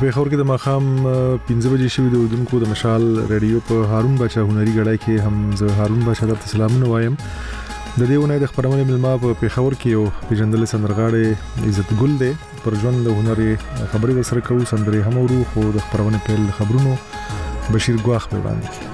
پیښور کې د ماښام 15 بجې شوې د اردوونکو د مشال رادیو په هارون بچا هنري غړای کې هم زه هارون بچا درته سلامونه وایم. د دې ونې د خبرونه ملما په پیښور کې یو پیژندل سندرغاړي عزت ګل دی پر ژوند د هنري خبرې سره کوو سندري هم ورو خو د خبرونه په خبرونو بشیر ګواخ په باندې.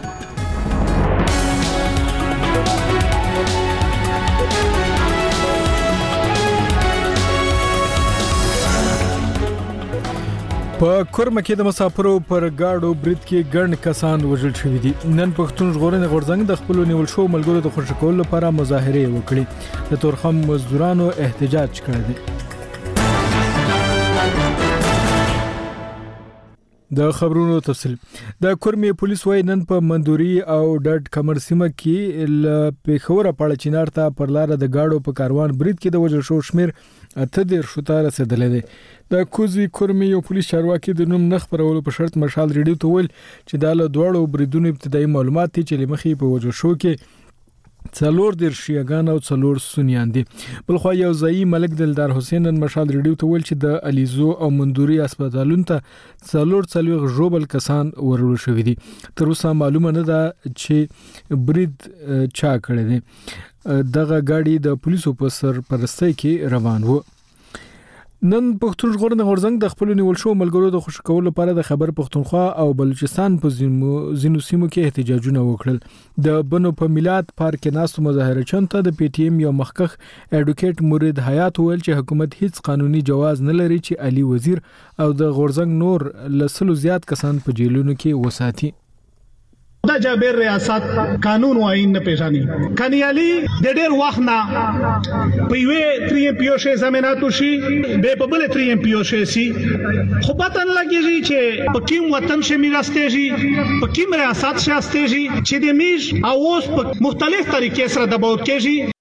په کورمه کې د مسافرو پر گاډو برید کې ګڼ کسان وژل شوي دي. نن پښتون ژغورنې غورځنګ د خپل نیول شو ملګرو د خوشی کولو لپاره مظاهره وکړي. د تورخم مزدورانو احتجاج کړی دی. د خبرونو تفصیل د کورمه پولیس وای نن په مندوري او ډډ کمر سیمه کې ل پیښور پاړه چینار ته پر لار د گاډو په کاروان برید کې د وژل شو شمیر 18 شوته رسیدلې دي. د کوزي کورمه یو پولیس چارواکي د نوم نخ پرولو په شرط مشال ریډیو ته ویل چې د له دوړو بریدونو ابتدایي معلومات چې لمخې په وجو شو کې څلور د شیعاګان او څلور سنیان دي. بلخو یو ځای ملک دلدار حسین نن مشال ریډیو ته ویل چې د الیزو او مندوري هسپتالونو ته څلور جوبل کسان ورول شوې دي. تر اوسه معلومه نه ده چې برید چا کړی دی. دغه گاډي د پولیسو په سرپرستی کې روان وو. نن پښتون ژغورنې غورځنګ د خپل نیول شو ملګرو د خوشی کولو لپاره د خیبر پختونخوا او بلوچستان په ځینو سیمو کې احتجاجونه وکړل. د بنو په میلاد پارک کې ناستو مظاهره ته د پی ټی ایم یو مخکخ اډوکیټ مرید حیات ویل چې حکومت هیڅ قانوني جواز نه لري چې علي وزیر او د غورځنګ نور لسلو زیات کسان په جیلونو کې وساتي. دا جابر ریاست قانون و آئین نه پیژني. کنیالي د ډېر وخت نه په یوې 3 ام پی او شي زميناتو شي به په بل 3 ام پی او شي سي خو پته نه لګیږي چې په کوم وطن شي میراستېږي په کوم ریاست شي استېږي چې د میش او اوس په مختلف طریقې سره د بوت کېږي.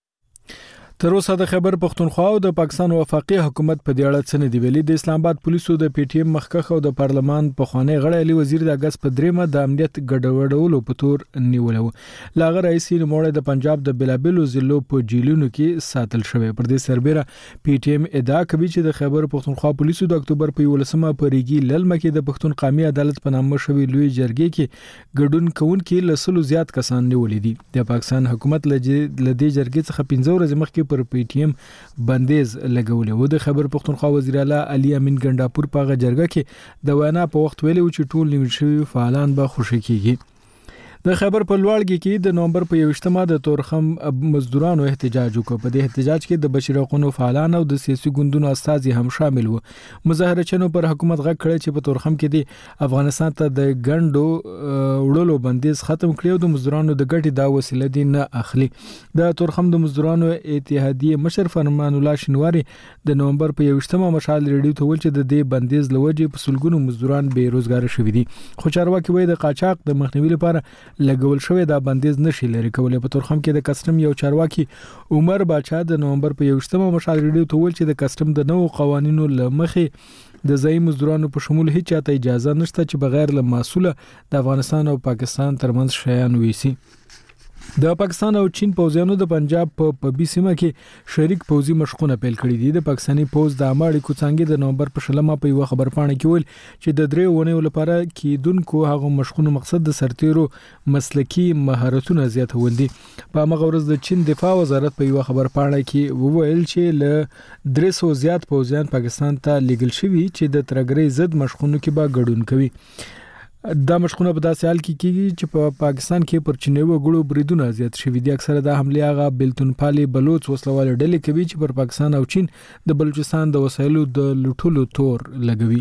تر اوسه د خیبر پختونخوا او د پاکستان وفاقي حکومت په دې اړه څه نه دی ویلي. د اسلام آباد پولیسو د پی ټی ایم مخکخ او د پارلمان په خوانی غړی علي وزیر د اگست په 3 د امنیت ګډوډولو په تور نیولو. لاغه رئیس نوموړی د پنجاب د بلابلو ضلعو په جیلونو کې ساتل شوی. پر دې سربېره پی ټی ایم ادعا کوي چې د خیبر پختونخوا پولیسو د اکتوبر په 11مه په ریګي للمه کې د پښتون قومي عدالت په نامه شوی لوی جرګې کې ګډون کوونکي لسلو زیات کسان نیولې دي. د پاکستان حکومت له دې جرګې څخه 15 ورځې مخکې پر پی ټی ایم بندیز لګولې و. د خیبر پختونخوا وزیر اعلی علي امین ګنداپور په جرګه کې د وینا په وخت ویلي چې ټول نیول شوی فعالان به خوشی کیږي. د خیبر په لوړګي کې د نومبر په 21مه د تورخم مزدورانو احتجاج وکړ. په دې احتجاج کې د بشیر حقوقو فعالان او د سیاسي ګوندونو استازي هم شامل وو. مظاهرچنو پر حکومت غږ کړی چې په تورخم کې د افغانستان ته د ګندو وړلو بندیز ختم کړي او د مزدورانو د ګټې دا وسیله دي نه اخلي. د تورخم د مزدورانو اتحادیه مشر فرمان الله شنواری د نومبر په 21مه مشال ریډیو ته ویل چې د دې بندیز لوجې په سلګونو مزدوران بې روزګار شوي دي. خو چارواکي وایي د قاچاق د مخنیوي لپاره لګول شوی دا بندیز نشي لري کولای. په تورخم کې د کسټم یو چارواکي عمر باچا د نومبر په 21مه مشال ریډیو ته ویل چې د کسټم د نوو قوانینو لمخې د ځای مزدورانو په شمول هیڅ چاته اجازه نشته چې بغیر له مسوله د افغانستان او پاکستان ترمنځ شیان ویسي. د پاکستان او چین پوځیانو د پنجاب په پبی سیمه کې شریک پوځي مشقونه پیل کړي دي. د پاکستاني پوځ د اماړي کوڅنګي د نومبر په شلمه په یو خبرپاڼه کې ویل چې د درې ونیو لپاره کېدونکو هغه مشقونو مقصد د سرتیرو مسلکی مهارتونه زیاتول دي. په هغه ورځ د چین دفاع وزارت په یو خبرپاڼه کې وویل چې له 300 زیات پوځیان پاکستان ته لیږل شوي چې د ترګرۍ ضد مشقونو کې به ګډون کوي. دا مشقونه په داسې حال کې کیږي چې په پاکستان کې پر چینی وګړو بریدونه زیات شوي دي. اکثره د حمله هغه بلتون پالي بلوچ وسلوال ډلې کوي چې پر پاکستان او چین د بلوچستان د وسایلو د لوټولو تور لګوي.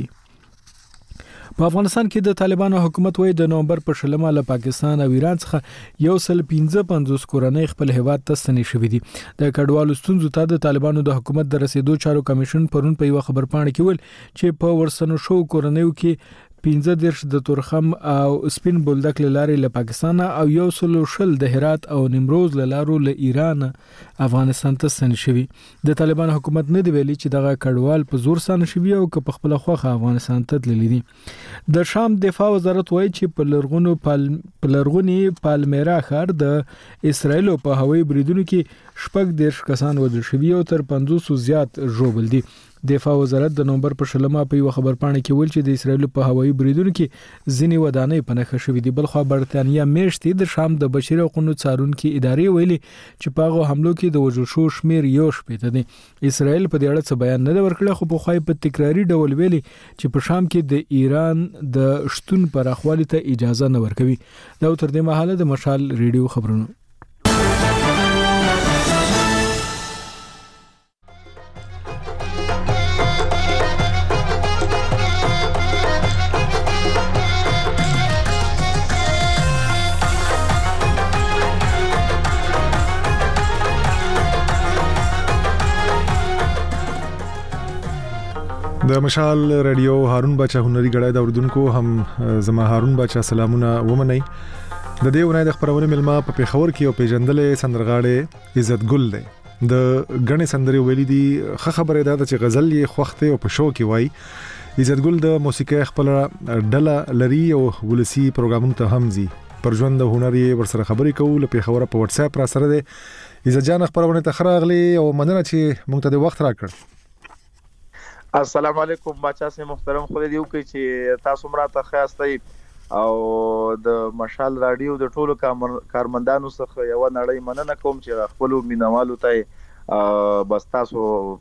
په افغانستان کې د طالبانو حکومت وایي د نومبر په شلمه له پاکستان او ایران څخه 155 کورنۍ خپل هیواد ته ستنې شوې دي. د کډوالو ستونزو ته د طالبانو د حکومت د رسیدو چارو کمیشن پرون په یو خبرپاڼه کې ویل چې په ورسنو شو کورنۍ کې 15 د تورخم او سپین بولدک لارې له پاکستان او 100 د هرات او نیمروز لارو له ایران افغانستان ته ستن شوي. د طالبان حکومت نه دی ویلي چې دغه کډوال په زور ستن شوي او که په خپل خوخه افغانستان ته تللي دي. د شام دفاع وزارت وایي چې په لرغونی پالمیرا ښار د اسرایل په هوایي بریدونو کې 10 کسان وژل شوي او تر 500 زیات ژوبل دي. دفاع وزارت د نومبر په 16 په یو خبرپاڼه کې ویل چې د اسرایل په هوایي بریدونو کې ځینې ودانۍ په نښه شوې دي. بل خو برتانیا میشتې د شام د بشري حقوقو څارونکو ادارې ویلي چې په هغه حملو کې د وژل شو شمیر یو شپېته دی. اسرایل په دې اړه څه بیان نه ورکړی، خو په خوای په تکراری ډول ویلي چې په شام کې د ایران د شتون پراخوالي ته اجازه نه ورکوي. دا تر دې مهاله د مشال ریډیو خبرونه. د مشال رادیو هارون بچا هنري غړای د اردوونکو هم زما هارون بچا سلامونه ومني. د دې ونای د خبرونه ملما په پیښور کې او پیژندلې سندرغاړي عزت ګل دی. د غنې سندري ویلي دي خبره ده چې غزل یې خوخته او په شو کې وای. عزت ګل د موسیقي خپل ډله لري او ولسی پروګرامونو ته هم زی پر ژوند د هنر یې ورسره خبرې کوي. په پیښور په واتس اپ را سره دی. عزت جان خبرونه ته خراغلی او مننه چې مونږ ته د وخت راکړ. السلام علیکم بچا سي محترم، خو دې یو کې چې تاسو مراته خاصتي او د مشال رادیو د ټولو کارمندانو څخه یو نړۍ مننه کوم چې خپل مینوالو ته بس تاسو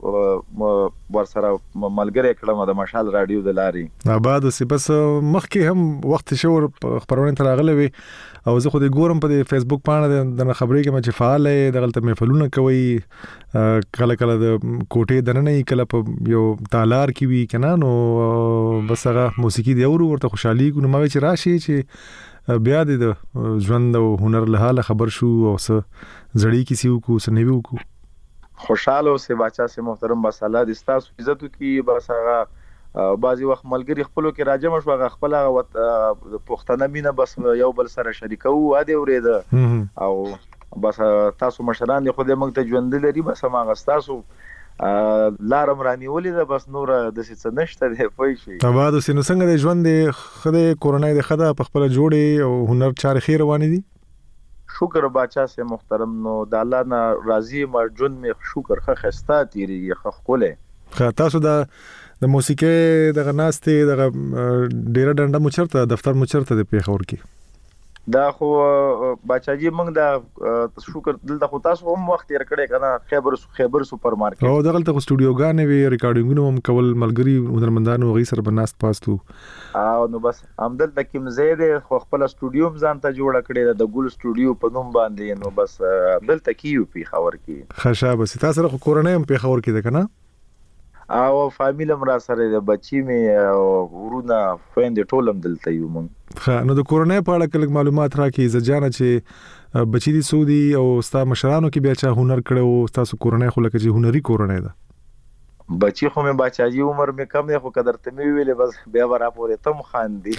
ورسره ملګری کړم د مشال رادیو د لارې. آباد اوسې بس مخکې هم وخت شور خبرونه تراغله وي او زه خو دې ګورم په فیسبوک باندې د خبرې کې چې فعال دی د غلطه محفلونه کوي، کله کله د کوټې دننه کله په یو تالار کې وی کنه، نو بس هغه موسیقي دی ورته خوشحالي کو نو ما چې راشي چې بیا د ژوند او هنر له حاله خبر شو او څه زړی کې سیو کو سنوي کو خوشاله اوسې بچا سي محترم. بس الله دې تاسو عزت وکي. بس هغه بعضی وخت ملګری خپلو کې راجم شو هغه خپل پښتنه مینه بس یو بل سره شریکو اده ورېده او بس تاسو مشران خو دې موږ ته ژوند لري. بس ما غستاسو لارم رانی ولې بس نور د څه نشته دی پوي شي. تبا د سينو څنګه د ژوند خدای کورونای د خدا په خپل جوړي او هنر چار خیر روان دي. شکر بچا سي محترم، نو د الله نه راضي مرجون می شکر خستا تیریږي خخوله. تاسو د موسیقي د غناستي د ډیره ډنډه مچرته دفتر مچرته د پیښور کې دا خو بچاجي موږ د شکر دلته خو تاسو هم وخت یې کړی کنه خیبر سوپر مارکیټ او دغه ته سټوډیوګانې وی ریکارډینګونه هم کول ملګری هنرمندانو غي سره بناست پاستو او نو بس همدل د کوم زیاده خو خپل سټوډیو ځان ته جوړ کړی د ګل سټوډیو په نوم باندې، نو بس دلته کیو پیښور کې خشا. بس تاسو سره کورونه هم پیښور کې ده کنه او فامیل مرا سره د بچی می او ورونه فیند ټولم دلته یو مونږ. نو د کورونه په اړه کله معلومات راکې زجانه چې بچی دي سعودي او ستا مشرانو کې بیا چا هنر کړو تاسو کورونه خو لکه چې هنري کورونه ده. بچی خو مې بچاجي عمر مې کم نه خو قدر ته مې ویلې بس بیا ورا پورې تم خان دي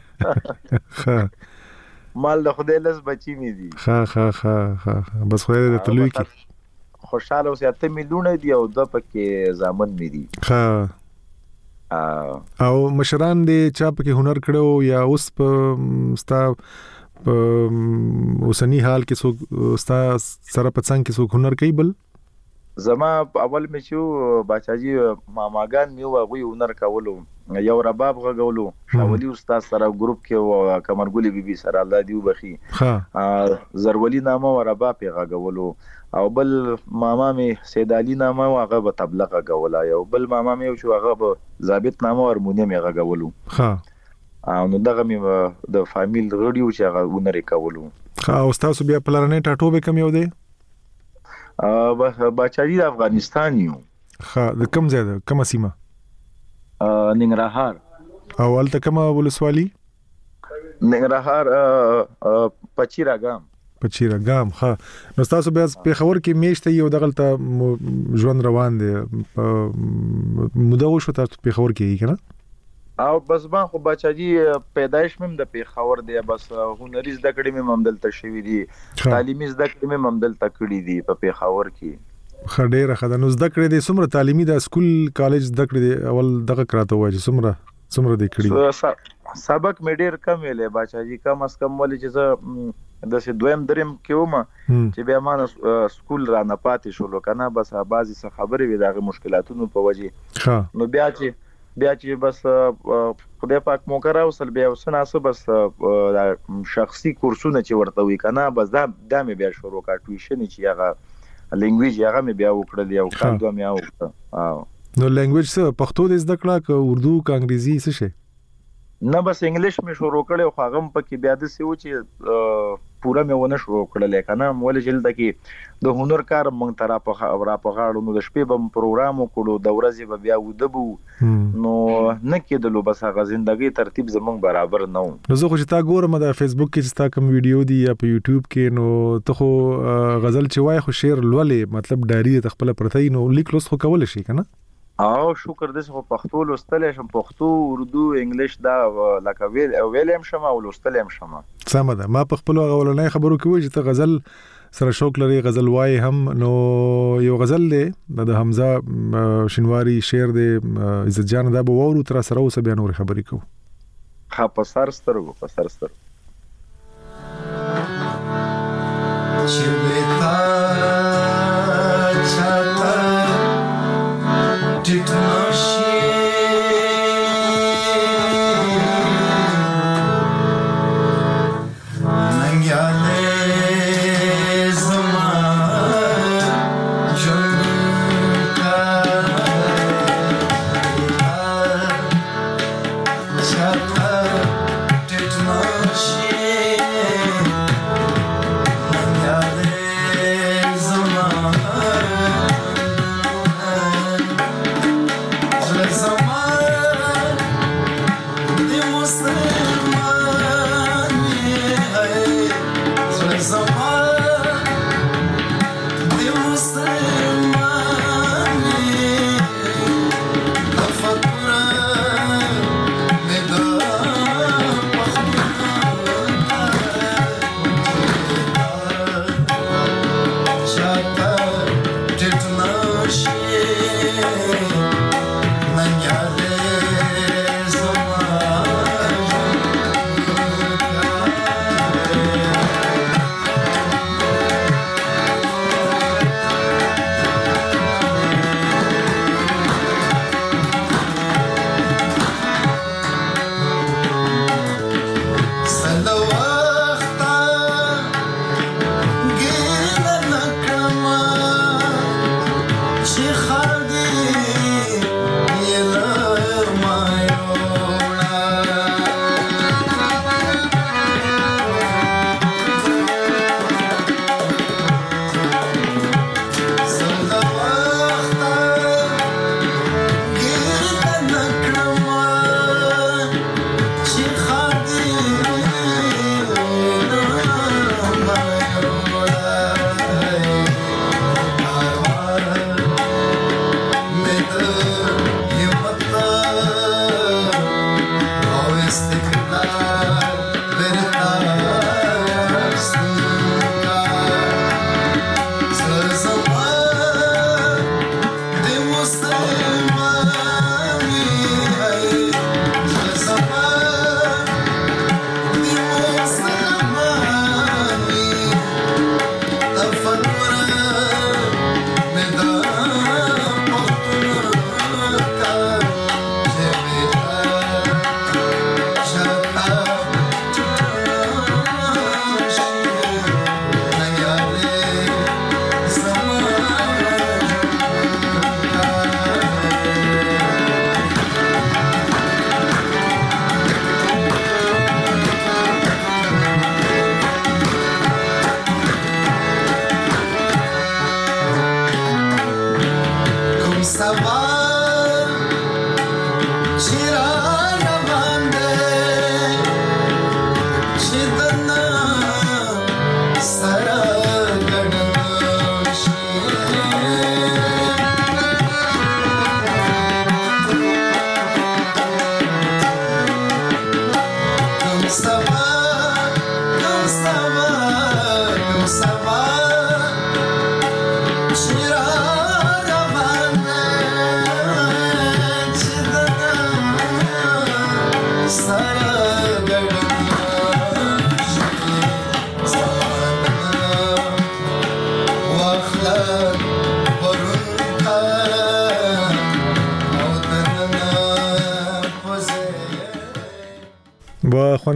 مال د خدای لز بچی مې دي. ها بس خو دې تلوي کې خوشاله اوسه 8 میلیونه دی او د پکې زامن مې دي. او مشران دې چا پکې هنر کړو یا اوس په ستا اوسنی حال کې څو ستا سره پڅنګ کې څو هنر کوي؟ بل زما اول مې شو بچاجي ماماګان مې وغوي هنر کولو، یو رباب غولو شاولي استاد سره ګروپ کې او کمرګولي بيبي سره الله دی وبخي زرولی نامه او رباب غولو، او بل ماما می سید علي نامه هغه به تبلغ غولا، یو بل ماما می چې هغه به ضابط نامه هارمونیم غولو. او نو دغه می د فامیل غړیو چې هغه ونري کولو. او تاسو بیا پلانې ټاټو به کم یو دی؟ بچاجي د افغانستان یو. د کوم ځای ده؟ کومه سیمه؟ ننګرهار. او الته کومه ولسوالي؟ ننګرهار پچیراګام. پچیراګام. نو تاسو بیا پیښور کې میشته یو دغلته ژوند روان دي موده شو تاسو پیښور کې کنه؟ او بس ما خو بچاجي پیدایش مم د پیښور دی، بس هنري زده کړې مم ممدل شوی دي، تعلیمي زده کړې مم ممدل کړې دي په پیښور کې. خډېره خدانو زده کړې دي څومره تعلیمي د سکول کالج زده کړې دي اول دغه کراته وای چې څومره دې کړې؟ سبق مې ډېر کم ویلې بچاجي، کم اس کم ولې چې د سه دویم دریم کې ومه چې بیا ما سکول را نه پاتې شو کنه بس بعضی څه خبرې وي دغه مشکلاتونو په وجه نو بیا چې بس خدای پاک مو کراوسل بیا وسناسه بس شخصي کورسونه چې ورته وی کنه بس دا مې بیا شروع کا ټیوشن چې هغه لینګویج هغه مې بیا وکړل یو کال دوه مې وکړ نو لینګویج څه پښتو دې زده کړه ک اردو ک انګریزي څه شي نه بس انګلیش مې شروع کړو خو هغه په کې بیا د سی و چې پورا مې ونه شروع کړل کنه مول جلد کې د هنر کار مونږ ترا په غاړو نو د شپې بم پروګرام وکړو د ورځې به بیا ودبو نو نه کېدلو بس هغه ژوندۍ ترتیب زمونږ برابر نه و نو زه خو چې تا ګورم د فیسبوک کې چې تا کوم ویډیو دی یا په یوټیوب کې نو ته خو غزل چې وای خو شعر لولې مطلب ډایری ته خپل پرتې نو لیک لوست خو کول شي کنه او شکر دې خو پښتو لوستل شم پښتو اردو انګلیش دا لکه ویلم شم او لوستل شم سم ده ما په خپل غولنې خبرو کې چې ته غزل سره شوق لري غزل وای هم نو یو غزل دی د حمزه شینواری شعر دی عزت جان دا به وورو تر سره اوس بیا نور خبرې کو ها په سر سترګو چې بتا چاته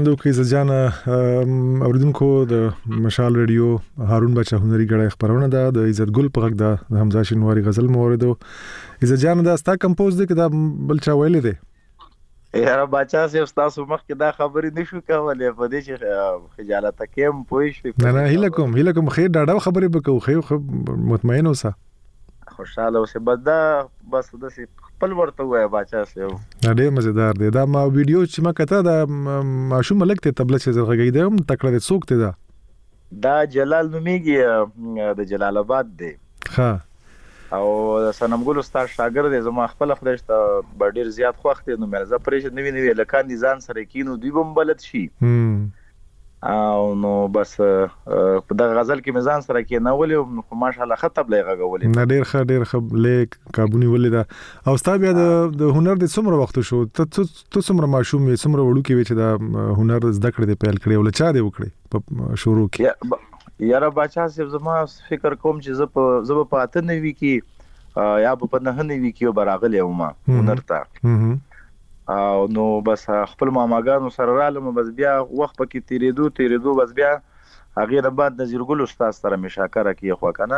چندو کې زجان اوریدونکو د مشال رادیو هارون بچا هنري غړې خبرونه ده د عزت ګل په غږ ده د حمزه شینواری غزل موردو عزت جان دا ستا کمپوز دي کدا بل چا ویلې دي یاره بچا سي استاد مخ کې دا خبرې نشو کولای په دې چې خجالت کېم پوي شي نه هیله کوم خیر ډاډه خبرې وکړو خو مطمئن اوسه خوشاله اوسه بس د خپل ورته وای بچا سي ډېر مزیدار دی دا ما ویډیو چې ما کته دا ماشوم ملک ته تبله چې زغږی دی تکړه څوک ته دا جلال نومیږي د جلال آباد دی ها او سنمګل استاد شاګرد دی زما خپل خدای ته ډېر زیات خوښ دی نو مرزا پرېش نوی لکان دي ځان سره کینو دوی بم بلد شي او نو بس په دغه غزل کې میزان سره کې نه ولې خو ماشاءالله خطب لې غوولې نه ډېر ښه لیک کابونی ولې دا او استاد بیا د هنر د څومره وخت شو ته څومره ماشوم یې څومره وړو کې چې دا هنر زده کړې دی پیل کړې ول چا دی وکړي په شروع کې یاره بچا صاحب زما فکر کوم چې زه په اته نوي کې یا په نه نوي کې براغلې ومه هنر ته او نو بس خپل ماماګانو سره رالم بس بیا وخت پکې تیریدو بس بیا هغه د بعد نظیر ګل استاد سره مشاکره کې خو کنه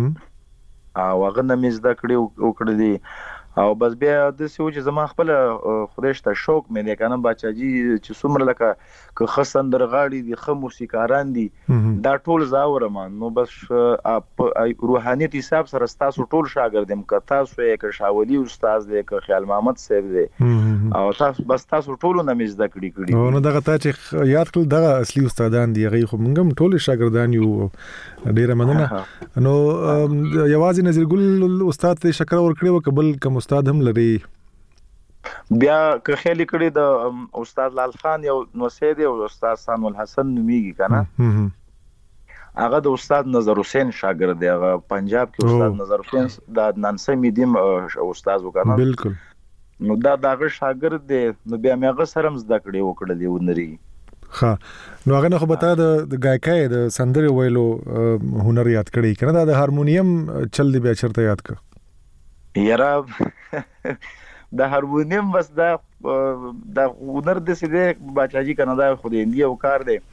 او هغه نه مزد کړی دي او بس بیا د څه چې زما خپل خدای ته شوق مې دی کنه بچاجي چې څومره لکه که خسن درغاړي دي خو موسیقاران دي دا ټول زاورم نو بس روحانيت حساب سره تاسو ټول شاګردم که تاسو یې که شاولي استاد دی که خیال محمد صاحب دی او تاسو ټول نه مزد کړی او نو دغه ته چې یاد کړل دغه اصلي استادان دي هغه خو موږ ټول شاګردان یو ډیره مننه نو یوازې نظیر ګل استاد ته شکر ورکړي وکبل کوم استاد هم لري بیا که خېلی کړي د استاد لال خان یو نو سید او استاد سان الحسن نومیږي کنه هغه د استاد نظر حسین شاګرد دی هغه پنجاب کې استاد نظر حسین د عدنان سمیدیم استاد وکړه بالکل نو دا دغه شاګرد دی نو بیا مې هغه سره زده کړې وکړلې ونري ها نو هغه نه خو بتا د گایکای د سندري ویلو هنر یاد کړی کنه د هارمونیم چل دی بیا چرته یاد ک یاره د هارمونیم بس د هنر د سیده بچاجي کنه دا خو د انډیا وکړ دی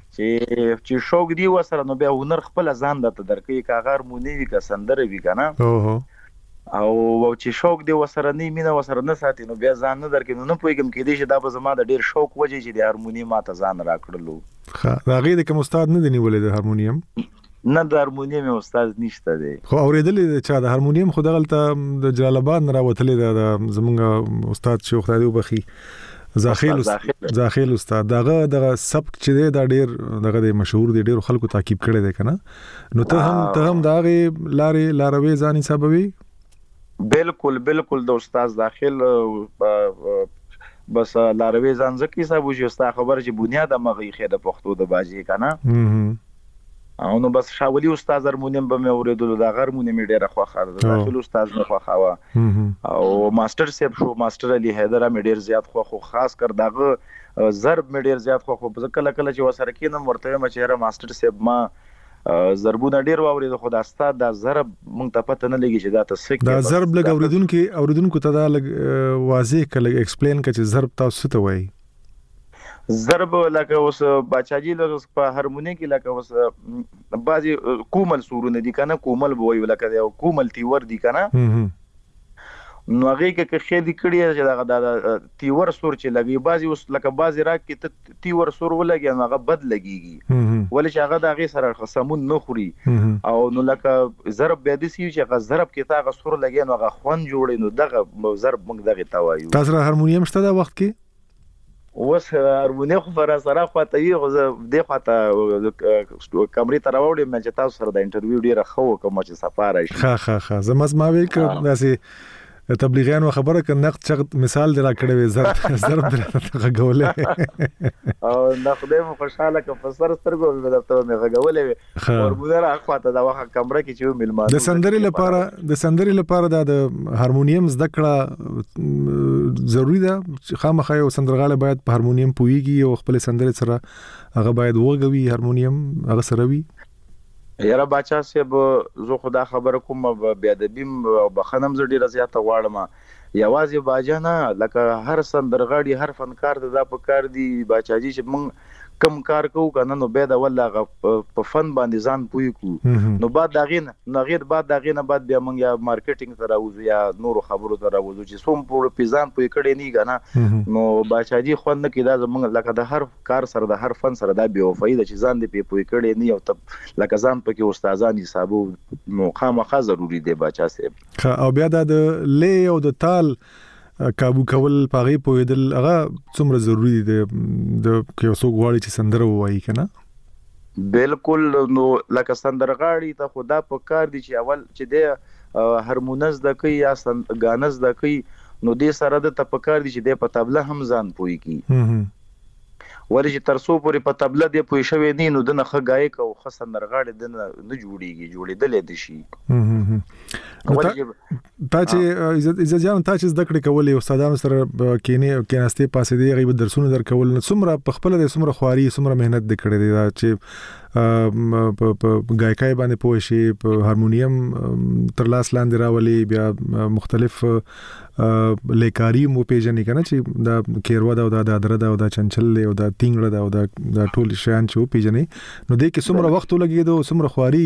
چې شوق دی وسره نو بیا هنر خپل ځان د درکې کا هارمونی کا سندره وی کنه او چې شوق دی وسره نه مینه وسره نه ساتي نو بیا ځان نه درکې نو پویګم کې دي چې دا به زما د ډیر شوق وجه چې د هارمونی ماته ځان راکړلو ها راغی د کوم استاد نه دی نیولې د هارمونیم نه د هارمونیم استاد نشته دی خو اوریدلې چې د هارمونیم خو دغلته د جلال آباد نه راوتلې د زمونږ استاد شیخ خدای وبخي زاخیل استاد دغه سبق چې دی دا ډیر دغه د مشهور دی ډیر خلکو تعقیب کړي دی کنه نو ته هم دغه لاروي ځان حسابوي بالکل د استاد داخل بس لاروي ځان زکی صاحب چې استا خبر چې بنیاد مغي خېده پښتو د باجی کنه او نو بس شاولي استاد هارمونیم به مې اوریدلو دا هارمونیم ډیره خوخه ده داخل استاد نه خوخه او ماستر صاحب شو ماستر علي حیدر مې ډیر زیات خو خاص کر داغه ضرب مې ډیر زیات خو کله چې وسره کینم ورته مچېره ماستر صاحب ما ضربونه ډیر واورید خو د استاد د ضرب مونږ ته پته نه لګي چې دا تاسو دا ضرب لګ اوریدونکو ته دا لګ واضح کله ایکسپلین کړي چې ضرب تاسو ته وایي ضرب لکه اوس بچاجي لږ په هارمونی کې لکه اوس بعضي کومل سورونه دي کنه کومل وایو لکه یو کومل تیور دي کنه نو هغه کې خېدي کړی چې دا تیور سور چې لګي بعضي اوس لکه بعضي را کې تیور سور ولګي نو هغه بد لګيږي ولې چې هغه د هغه سره قسمون نه خوري او نو لکه ضرب به دي چې هغه ضرب کې تا هغه سور لګي نو هغه خون جوړي نو دغه ضرب موږ دغه توایو تاسو هارمونیم شته دا وخت کې اوس هارمونی خو پر سره خواته یو د خواته کمرې ته راوړم چې تاسو سره د انټرویو ډیره خو کوم چې سفاره شي ها زما وی ک داسې تبلیغیان خبره ک نقد چغت مثال درا کړی ضرب درته غولې او نه خدای مو خوشاله ک فسر سترګو مې درته مې غولې هارمونی را خواته دا وخت کمره کې چې ملمان د سندري لپاره د هارمونیم زده کړه ضروری ده خامخا یو سندرغاله باید په هارمونیم پويږي او خپل سندري سره هغه باید وګوي هارمونیم هغه سره وي یاره بچا صاحب زه خدا خبر کوم بیا د بیم بخنم زه ډیره زیاته غواړم یوازې باجا نه لکه هر سندرغاړي هر فنکار دا په کار دی باچاجي چې موږ کم کار کوو کنه نو به دا والله په فن باندې ځان پوي کو نو بعد داغینه نغیر بعد داغینه بعد بیا موږ یا مارکیټینګ ته راوځو یا نور خبرو ته راوځو چې څوم په پیزان پوي کړي نه کنه نو باچاجي خوند کې دا زموږ لکه د هر کار سره د هر فن سره دا بي وفای د چې ځان دې پوي کړي نه او ته لکه ځان پکې استادان حسابو نو خامخا ضروری دی باچا صاحب او بیا د لې او د تال کابو کول پاغي پویدل هغه څومره ضروری دی د یو څوک غواړي چې سندره وایي کنه بالکل نو لکه سندرغاړي ته خدا په کار دي چې اول چې د هارمونز د کوي یا غانز د کوي نو دې سره د تپکار دي چې د په طبله هم ځان پوي کی ورې چې ترسو پورې په طبله دی پوي شوی نه نو د نه خګای کو خسن نرغاړي د نه جوړېدل دي شي تا چې عزت جان تا چې ذکر کولې استادانو سره کېناستې پاسې دی غیب درسونه درکول نو څومره په خپل د څومره خواري څومره مهنت د کړې دی چې په گایکای باندې پوه شي په هارمونیم تر لاس لاندې راولي بیا مختلف لیکاری مو پیژنې کنه چې دا کیروا دا د دردا او د چنچل او د تینګړه دا او د ټول شیان چې پیژنې نو دې کې څومره وخت لګیدو څومره خواري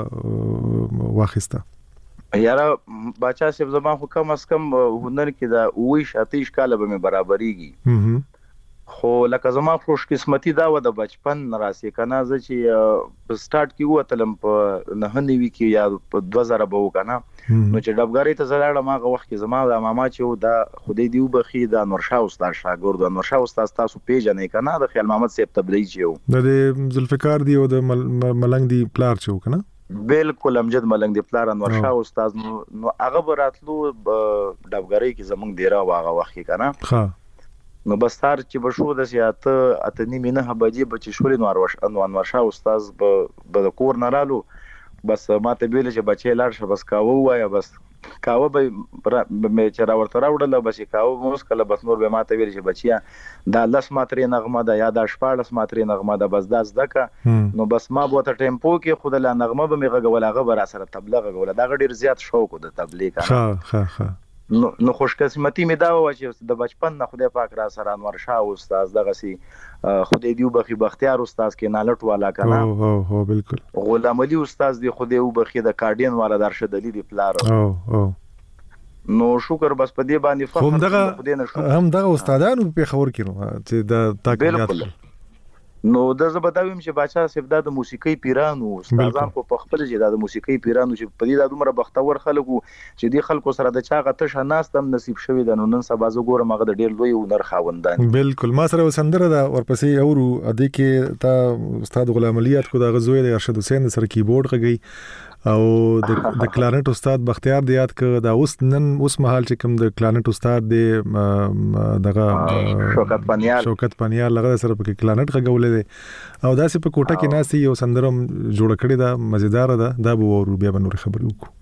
لته واخیسته یاره باچا صاحب زما خو کم از کم هنر کې دا 28 کال به مې برابرېږي خو لکه زما خوش قسمتي دا و د بچپن راسي کنه ز چې سٹارټ کې وتلم په نه نیوي کې یا په 2000 به وکنه نو چې ډبګاری ته زړاړم هغه وخت کې زما د ماما چې دا خدای دیو بخي دا نورشاه استاد شاګرد نورشاه استاد تاسو پیژنې کنه د خیال محمد صاحب تبلیغ چې د ذوالفقار دی او د ملنګ دی پلار چې کنه بالکل امجد ملنګ دی پلار انورشاه استاد نو هغه براتلو ډبګاری کې زمونږ دیره واغه وخت کنه ها نو بس تر چې بشو د سیاته اتنی مینه بجې بچی شولې نو انورشاه استاد به کور نه رالو بس ماته ویل چې بچی لاړ شه بس کاوه وایا بس کاوه به مې چې راورته راوړل بس کاوه موس کله بس نور به ماته ویل چې بچیا دا لس ماترې نغمه ده یا دا شپاړس ماترې نغمه ده بس دا زدکه نو بس ما بو ته ټیمپو کې خود لا نغمه به مې غوول هغه بر سره تبلیغ غوول دا ډیر زیات شوق د تبلیغ ها نو خوش قسمتي می دا و چې د بچپن نه خدای پاک را سره انورشاه استاد دغه سي خدای دیو بخي بختیار استاد کې نالټ والا کنه او بالکل غلام علي استاد دی خدای او بخي د کارډین والا درشد علي دی پلار او نو شکر بس په دې باندې فخر هم دغه استادانو په خبر کړو چې د تاکید نو د زبداویم چې باچا صاحب د موسیقي پیرانو استادان په خپل جدا د موسیقي پیرانو چې په دې د عمر بختور خلکو چې د خلکو سره د چاغه تشه ناستم نصیب شوی د نن سبا زه ګورم هغه د ډیر لوی هنر خاوندان بالکل ما سره سندره دا ورپسې اورو ادي کې تا استاد غلام علیات کو د غزوی د ارشد حسین سره کیبورډ غږی او د کلارنټ استاد بختیار دیات ک دا اوس مهال چې کوم د کلارنټ استاد دی دغه شوکت پنیار لغه سره په کلارنټ غږولې دی او داسې په کوټه کې ناسي یو سندرم جوړ کړی دا مزیدار ده دا به ورو بیا به نور خبرې وکړو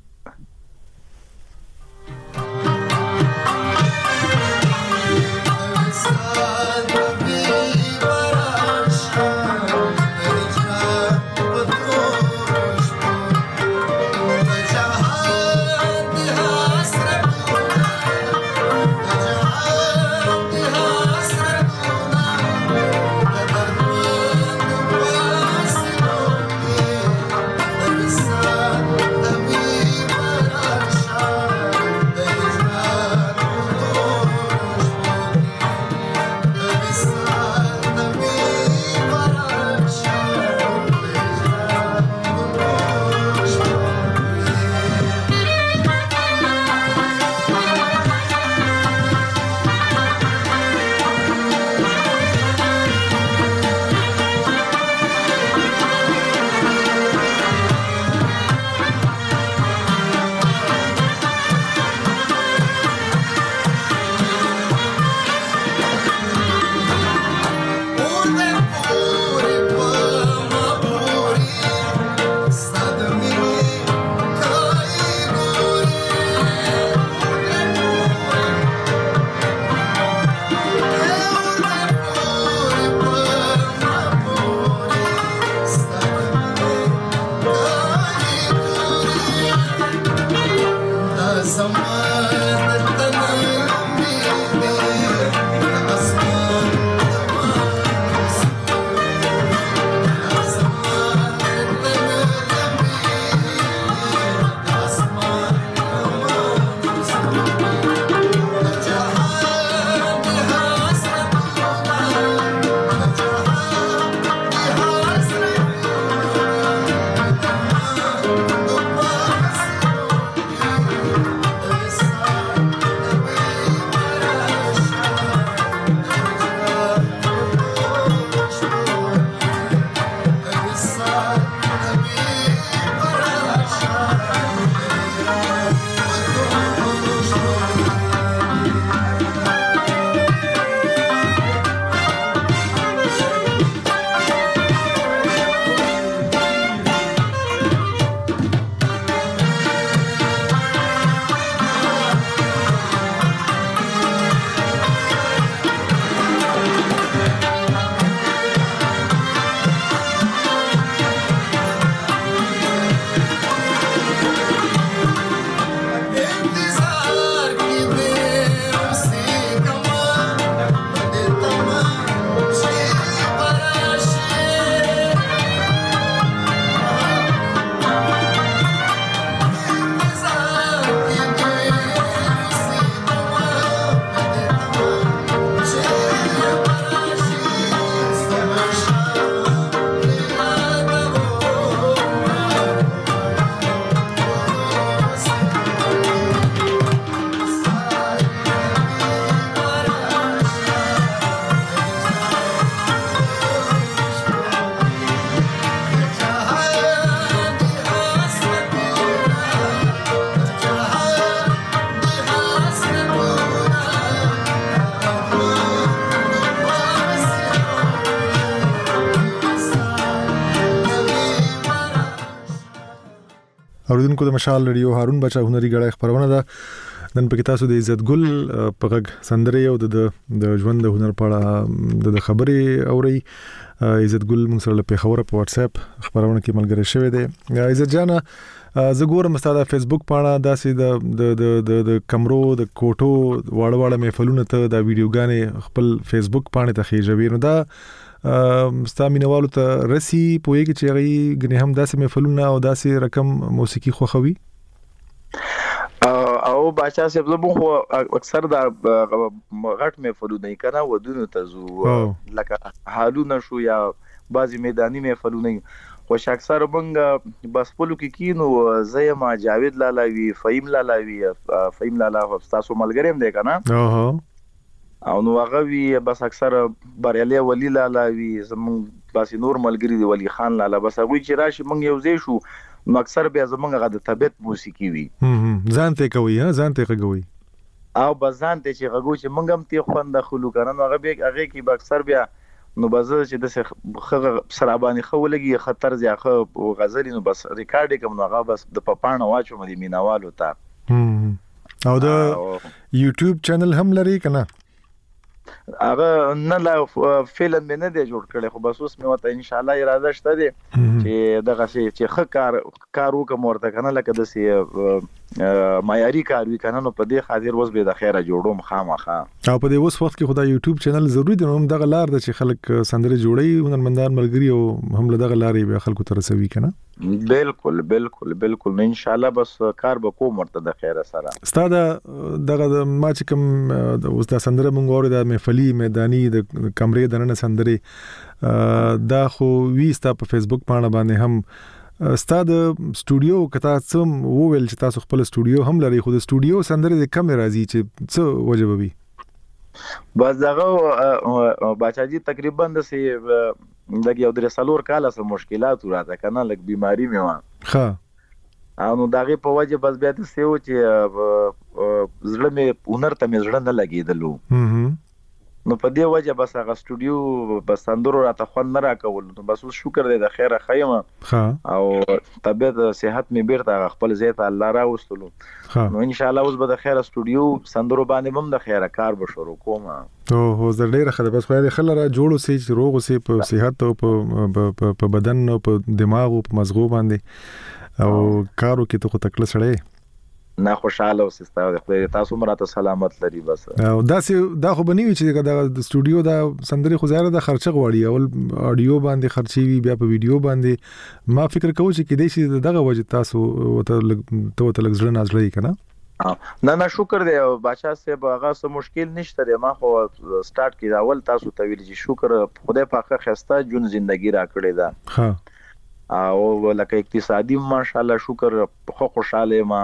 We اوریدونکو د مشال رادیو هارون بچا هنري غړای خبرونه ده نن په تاسو د عزت ګل په غږ سندره او د ژوند د هنر په اړه د خبرې اوري. عزت ګل موږ سره په خبره په واتس اپ خبرونه کې ملګری شوی دی. عزت جان زه ګورم ستاسو فیسبوک پاڼه داسې د کمرو د کوټو واړه محفلونه ته د ویډیوګانې خپل فیسبوک پاڼه ته خېژوي. نو دا ستامینوالو ته رسی پوهیږي چې غي غني هم داسې محفلونه او داسې رقم موسیقي خوخوي او بچا سه زمو اکثر دا غټ محفلونه کنا ودونو ته زو لکه حالونه شو یا بعضی میدانی محفلونه خو اکثر مونږ بس پلو کې کینو زېما جاوید لالاوی فهیم لالاوی فهیم لالا تاسو ملګریم دی کنه او نو هغه وی بس اکثر بریالي ولی لالاوی زمون بس نور ملګری دی ولی خان لالا بس هغه چې راشي مونږ یو ځای شو نو اکثر بیا زمونږ غد طبيعت موسیقي وی ځان ته کوي ځان ته کوي او بزان ته چې غو چې مونږ هم تی خوند خلو کنه نو هغه کې به اکثر بیا نو بزه چې د سرابانی خو لګي خطر ځخه غزل نو بس ریکارډ کوم نو هغه بس د پپانه واچو مې مینوالو ته او د یوټیوب چینل هم لري کنه هغه نه لا فلم مې نه دی جوړ کړی خو بس اوس مې وته ان شاء الله اراده شته دي چې دغه شي چې ښه کار وکم ورته کنه لکه د سي معیاري کار وی کنه نو په دې خاطر وس به د خیره جوړوم خامخا او په دې اوس وخت کې خدای یوټیوب چینل ضروری دی نو دغه لار د چې خلک سندره جوړي هنرمندان ملګری او هم دغه لارې به خلکو ته رسوي کنه بالکل ان شاء الله بس کار به کوم ورته د خیره سره استاد دغه ما چې کوم اوس د سندره مونږ اوري د محفلي میداني د کمرې دننه سندره دا خو ویستا په فیسبوک باندې هم استاد سټوډیو کته سم وویل چې تاسو خپل سټوډیو هم لري خو د سټوډیو سندره د کم راځي چې څه وجبوي بس دغه بچاجي تقریبا د سي دغه یو درې سالور کاله سم مشکلات راته کنه لک بیماری مې ها او نو دغه په وجه بس بیا د سيو چې زړه مې هنر ته مې زړه نه لګیدلو نو په دې وجه بس هغه سټوډیو بس اندرو راته خوند نه راکول نو بس شکر دې د خیره خیمه او طبيعت صحت مې بیرته خپل زیات الله را وستلو نو ان شاء الله اوس به د خیره سټوډیو سندرو باندې هم د خیره کار به شروع کوم هو زه ډیره خله بس خو خلره جوړو سي روغ سي په صحت او په بدن او په دماغ او په مزغو باندې او کارو کې ته خو تکل سړی نه خوشاله اوسه ستاسو تاسو مراته سلامت لري بس او دا خو بنوي چې د سټوډیو دا سندري خو زیاده د خرچه غواړي او اډیو باندې خرچي وي بیا په ویډیو باندې ما فکر کوم چې کدي شي دغه وجه تاسو ته لګ ځړ نازلې کنه نه شکر دی بچا صاحب هغه څه مشکل نشته دی ما خو سٹارټ کړ اول تاسو ته ویل چې شکر خدای پاکه خسته جون ژوندۍ را کړې ده ها او لکه اقتصادي ماشاءالله شکر خو خوشاله ما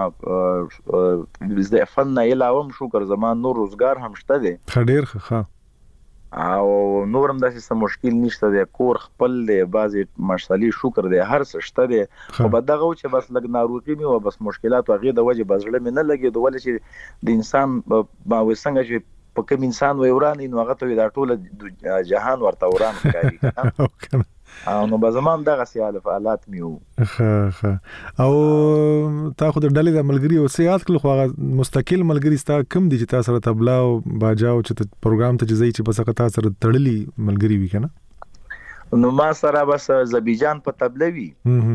د فن نه علاوه شکر زمان نور روزګار هم شته دي خډیر ښه او نورم داسې مشکل نشته دی کور خپل دی بعضی مشالي شکر دی هر څه شته دی خو بدغه چې بس لګ ناروغي مې او بس مشکلات او غي د وجه بزړه مې نه لګي د ول چې د انسان با وسنګ چې په کوم انسان وي ورانه نو هغه ته د ټوله جهان ورته وران کوي او نو بزمان دغه سیاله فعالات میو ها او تا خو د ډلې د ملګری او سیاحت کله خو مستقل ملګری ستا کم دي چې تاسو سره تبلا او باجاو چې پروګرام ته ځي چې بس هغه تاسو سره تړلې ملګری وي کنه نو ما سره بس زبیجان په تبلا وی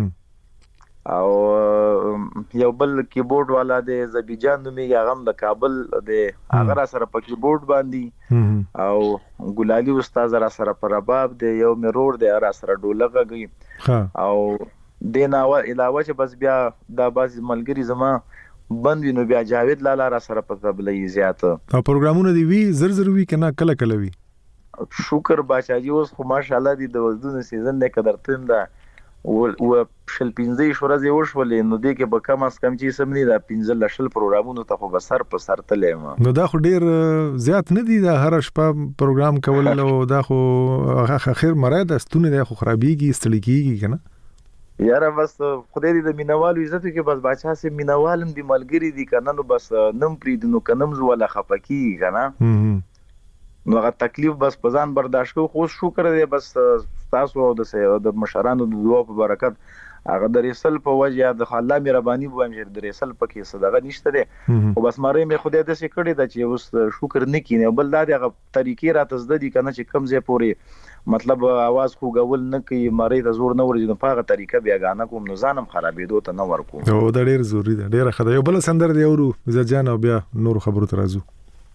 او یو بل کیبورډ والا د زبیجان نومي هغه د کابل د هغه سره په کیبورډ باندې او ګلالي استاد را سره پر رباب د یو مرور د را سره ډولغه او د ناو علاوه چې بس بیا د باز ملګری زما بند وینو بیا جاوید لالا را سره په تبلې زیات او پروګرامونه دی وی زر وی کنه کله وی شکر بچاجي اوس خو ماشاءالله دی د وزدون سیزن نه قدرتون ده او شل 15 ورځې وشولې نو دې کې به کم از کم چې سم نه دا 15 لشل پروګرامونو ته خو بسر په سر تلې نو دا خو ډیر زیات نه دي دا هر شپه پروګرام کول او دا خو اخر مراد استونه دا خو خرابيږي استړي کیږي کنه یاره بس خدای دې د مینوالو عزت کې بس بچا سي مینوالم دي ملګری دي کنه نو بس نم پریدنو کنم زواله خپکی کنه نو هغه تکلیف بس پزان برداشت کو خو شکر دې بس تاسو او د مشرانو د دعا په برکت هغه د رسل په وجه د الله مهرباني بوم چې د رسل پکې صدقه نشته ده او بس ماره مې خدای د څه کړی د چې اوس شکر نه کینې بل دا دغه طریقې راته زده دي کنه چې کم ځای پوري مطلب आवाज خو غول نه کوي ماره د زور نه ورځي په هغه طریقه بیاګانه کوم نو ځانم خرابېدو ته نه ورکو او دا ډیر ضروری ده ډیر خدای یو بل سندر دی اورو عزت جان او بیا نور خبرو ته راځو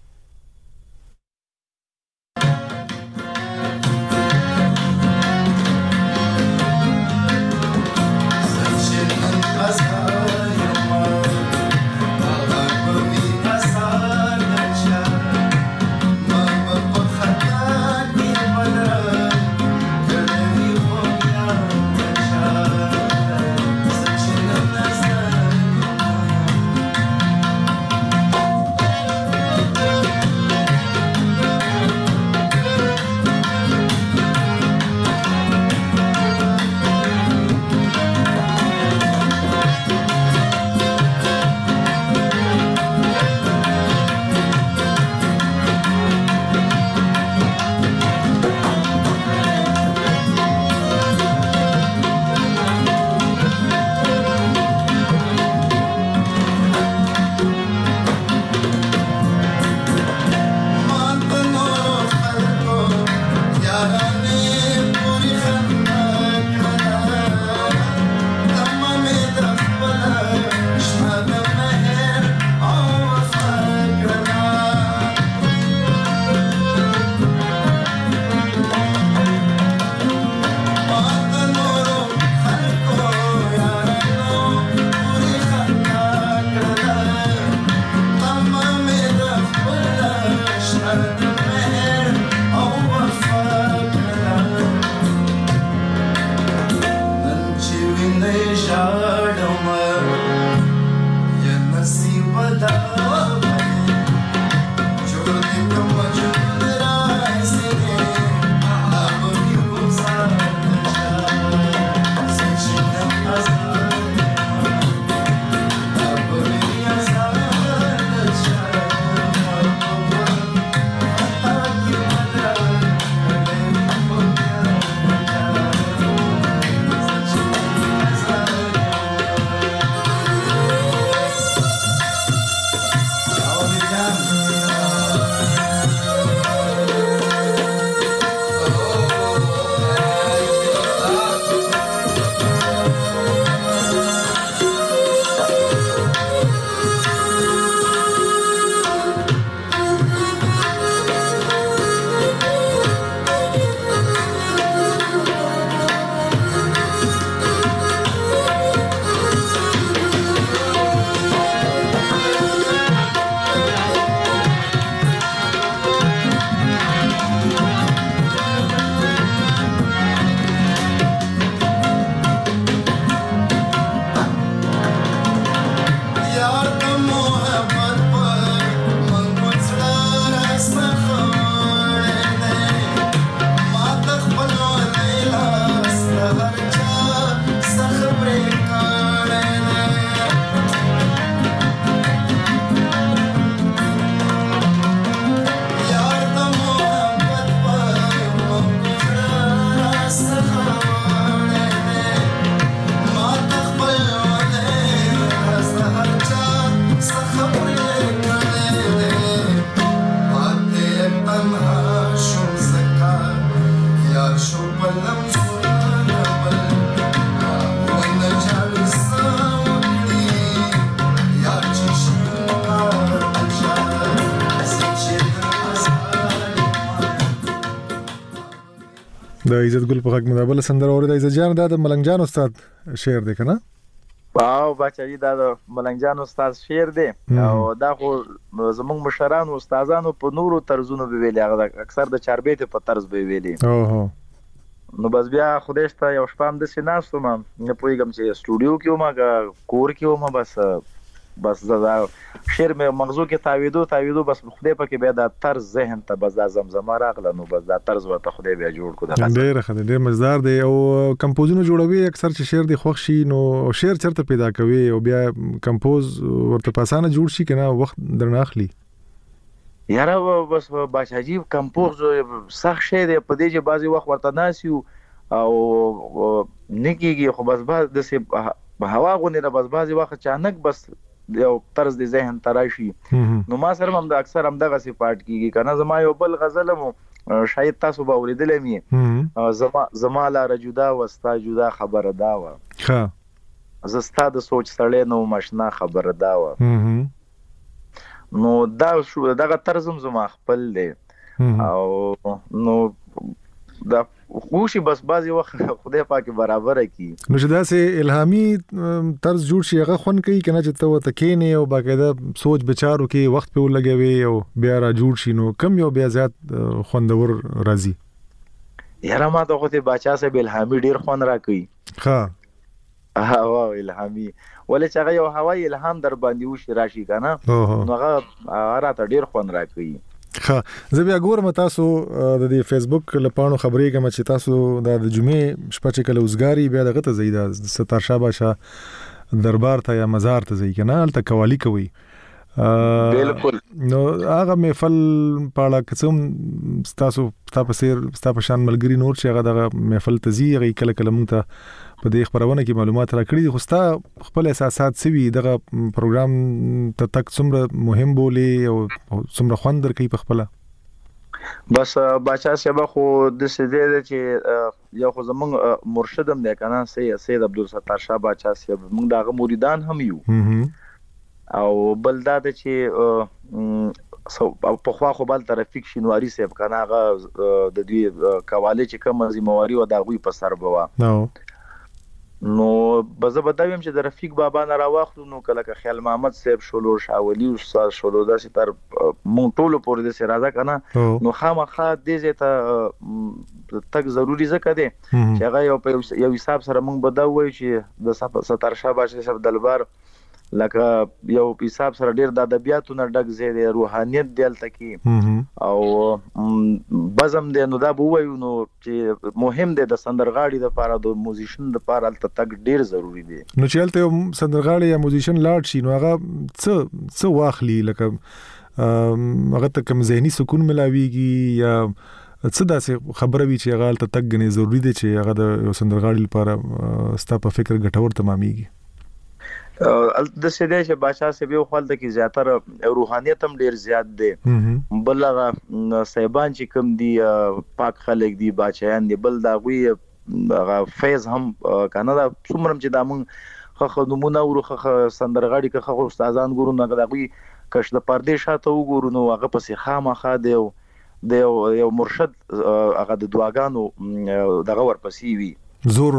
د عزت ګل په حق مدابل سندر اور د عزت جان د ملنګ جان استاد شعر دی کنه واو بچی دا د ملنګ جان استاد شعر دی او دا خو زمونږ مشران او استادانو په نورو طرزونو به ویلي هغه اکثر د چاربېت په طرز به ویلي اوه نو بس بیا خدای شته یو شپه د سیناستو ما نه پویګم چې سټوډیو کې ما کور کې ما بس دا شعر مې مغزو کې تاویدو بس خدای پکې بیا دا طرز ذهن ته بس دا زمزمه راغله نو بس دا طرز ورته خدای بیا جوړ کړ ډېر ښه ډېر مزدار دی او کمپوزونه جوړوي اکثر چې شعر دی خوښ شي نو شعر چرته پیدا کوي او بیا کمپوز ورته پاسانه جوړ شي کنه وخت درنه اخلي یاره بس بچاجي کمپوز سخت شي دی په دې چې بعضي وخت ورته ناسیو او نکیږي خو بس باز د سي هوا غونې را بس بازي وخت چانک بس یو طرز د ذهن تراشي نو ما سره هم د اکثر هم دغه صفات کیږي کنه زما یو بل غزل مو شاید تاسو به اوریدلې مې زما لا رجودا وستا جدا خبره دا و ها زستا د سوچ سړې نو مشنا خبره دا و نو دا شو دغه طرزم زما خپل دی او نو دا خوشي بس بازي وخت خدای پاک برابر کی نو چې دا سه الهامي طرز جوړ شي هغه خون کوي کنه چې ته تکینه او باقاعده سوچ بچارو کې وخت په لګوي او بیا را جوړ شي نو کم یو بیا زیات خوندور راځي یاره ما ته خو ته بچا سه الهامي ډیر خون را کوي ها واو الهامي ولې چې هغه یو هواي الهام در باندې وشي راشي کنه نو هغه راته ډیر خون را کوي ها زه بیا ګورم تاسو د دې فیسبوک لپاره خبرې کوم چې تاسو د جمعې شپه چې کله وزګاری بیا دغه ته زیاده ستار شابه دربار ته یا مزار ته ځي کنه الته قوالی کوي بالکل نو هغه محفل پاړه قسم تاسو تاسو شان ملګری نور چې هغه دغه محفل ته زی هغه کله کله مونږ ته په دې خبرونه کې معلومات راکړي دي خو ستا خپل احساسات سوي دغه پروګرام ته تک څومره مهم بولي او څومره خوند درکې په خپل بس بچا سبا خو د سده چې یو خو زمونږ مرشدم دی کنه سید عبدالستار شاه بچا سبا موږ دغه مریدان هم یو او بل دا چې په خوا خو بل ترافیک شینواری صاحب کنه هغه د دې قواله چې کوم ذمہواری و دا غوي په سر بوا نو بزه بداویم چې د رفیق بابا نه راوخلو نو کله خیال محمد صاحب شولو شاولی استاد شولو د ستر مونږ ټول پورې د سرازه کنه نو خامخا دې زه تک ضروری زکه دي چې هغه یو حساب سره مونږ بداوي چې د ستر شاباش صاحب دلبر لکه یو حساب سره ډیر د ادبیاتو نه ډک زیاده روحانيت دلته کی او بزم دی نو دا بووي نو چې مهم دی د سندرغاړي د لپاره د موزیشن د لپاره تک ډیر ضروری دی نو چې الته سندرغاړي یا موزیشن لاړ شي نو هغه څه واخلي لکه هغه ته کوم ذهني سکون ملاويږي یا څه داسې خبره وی چې هغه تک غني ضروری دی چې هغه د سندرغاړي لپاره ستا په فکر ګټور تماميږي د سده چې بادشاہ سبيو خپل د کی زیاتره روحانيت هم ډیر زیات دي بلغه صاحبان چې کوم دي پاک خلک دي بادشاہان دي بل دا غوي فیض هم کنه دا څومره چې دا مونږ خو نمونه ورخه سندرغاړي که استادان ګورو نه دا غوي کښ د پردې شاته وګورو نو هغه پسې خامخا دی یو مرشد هغه د دعاګانو دغه ورپسې وي زور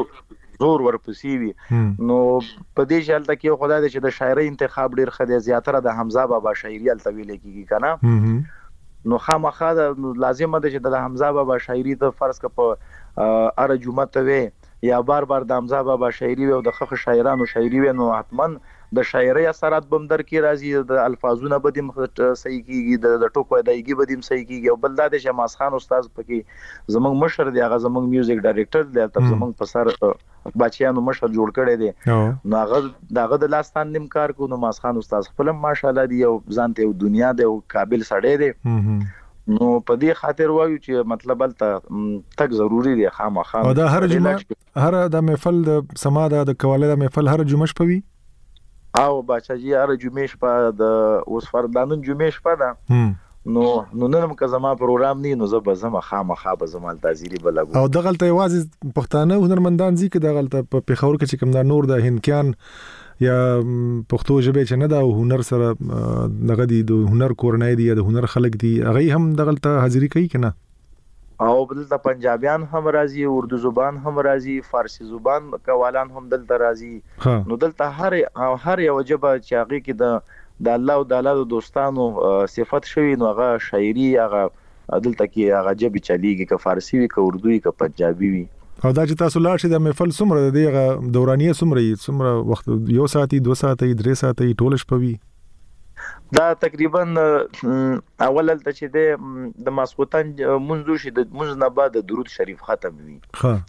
ورپسې وي نو په دې شالته کې خدای دې چې د شاعرۍ انتخاب ډیر خدای زیاتره د حمزه بابا شاعري التویل کیږي کنه نو خامخا لازم ده چې د حمزه بابا شاعري ته فرض ک په ار جمعه ته وي یا بار د حمزه بابا شاعري او د خخ شاعرانو شاعري وي نو حتمن د شاعرۍ اثرات بم در کې راځي د الفاظونه بدیم صحیح کیږي د ټوکو ادایګي بدیم صحیح کیږي او بل دا د شماس خان استاد پکې زمنګ مشر دی هغه زمنګ میوزیک ډایریکټر دی تر زمنګ په سر بچیانو مشر جوړ کړی دی نو هغه دغه د لاستان نیم کار کو نو ماس خان استاد خپل ماشاءالله دی او ځانته یو دنیا دی او قابل سړی دی نو په دې خاطر وایو چې مطلب الته تک ضروری دی خامخا او دا هر جمعه هر د محفل د سما د قواله د محفل هر جمعه شپوي او بچا جی هر جمعه شپه د اوس فردانون جمعه شپه ده نو نن که زما پروګرام نه نو زه به زما خامخا به زما تازيري بلګو او دغلته یوازې پښتانه هنرمندان زی کې دغلته په پیښور کې چې کوم دا نور د هندکان یا پښتو ژبه چې نه دا هنر سره دغه دي د هنر کورنۍ دي یا د هنر خلک دي هغه هم دغلته حاضری کوي کنه او دلته پنجابیان هم راځي اردو زبان هم راځي فارسی زبان قوالان هم دلته راځي نو دلته هر یو جبه چې هغه کې د الله او د الله دوستانو صفات شوی نو هغه شاعري هغه دلته کې هغه جبه چلیږي که فارسی وي که اردو وي که پنجابي وي او دا چې تاسو لاړ شئ د محفل څومره دی هغه دورانیه څومره وخت 1 ساعت 2 ساعت 3 ساعت ټول شپه وي دا تقریبا اول ته چې د ماسخوتن منځو شي د منځ نه بعد درود شریف ختم وي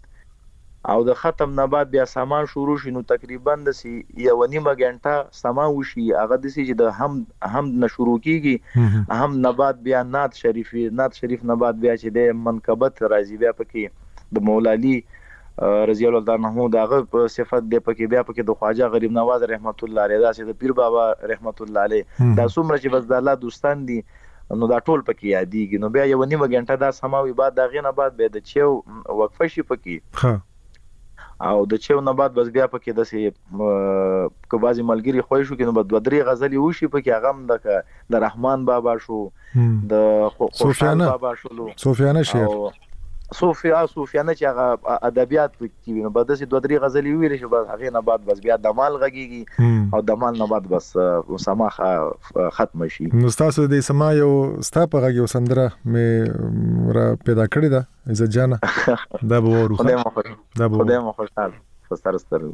او د ختم نه بعد بیا سامان شروع شي نو تقریبا د یو نیمه غنټه سامان وشي هغه د سي چې د هم نه شروع کیږي هم نه بعد بیا نعت شریف نه بعد بیا چې د منقبت راځي بیا پکې د مولا علي رضی الله عنه داغه په صفت د پکې بیا پکې د خواجه غریب نواز رحمت الله علیه دا چې د پیر بابا رحمت الله علیه دا څومره چې بس د الله دوستان دي نو دا ټول پکې یادېږي. نو بیا یو نیمه غنټه دا سماوي بعد دا غینه بعد به د چیو وقفه شي پکې او د چیو نه بعد بس بیا پکې د سي کو بازي ملګری خوښ شو کې نو بعد درې غزلې وشي پکې هغه د رحمان بابا شو د خوشحال بابا شو صوفیانه شعر صوفیانه چې هغه ادبیات پکې وي نو بعد د دوه درې غزلې ویل شي بعد هغه نه بعد بس بیا دمال غږیږي او دمال نه بعد بس سماخه ختم شي. نو تاسو د سما یو ستا په غږ یو سندره مې را پیدا کړی ده عزت جانه دا به ورو دا به خدای مو خوشاله ستر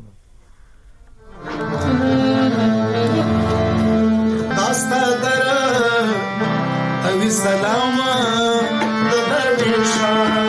داستا در اوی سلام د درویشان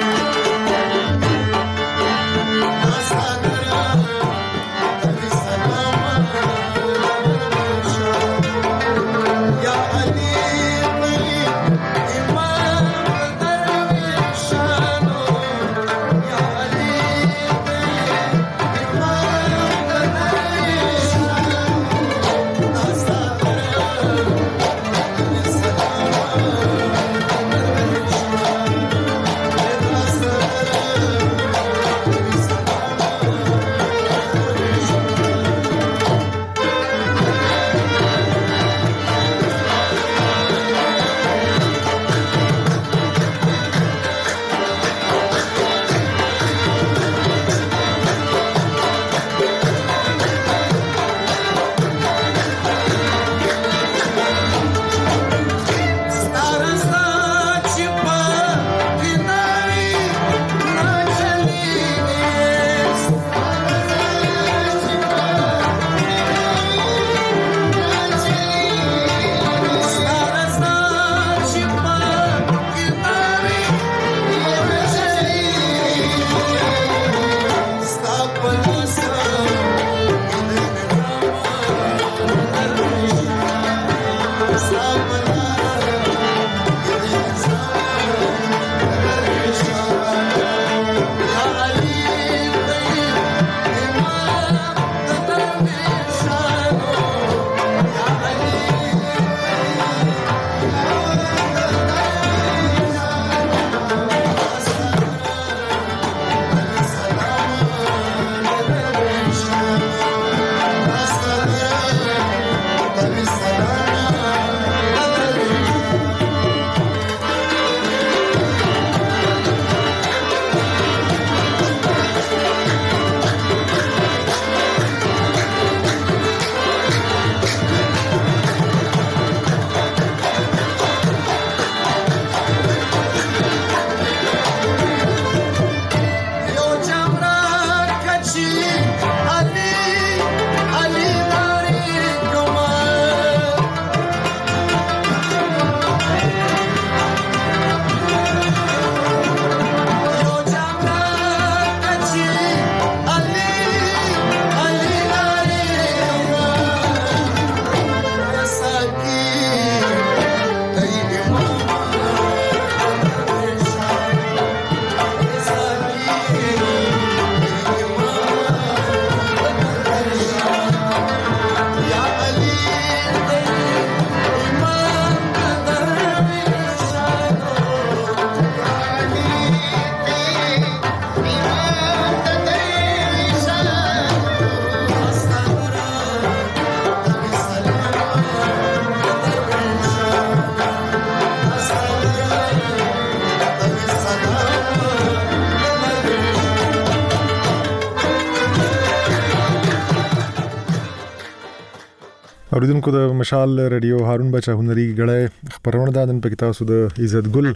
اوریدونکو د مشال رادیو هارون بچا هنري غړې خبرونه دادن پکې تاسو د عزت ګل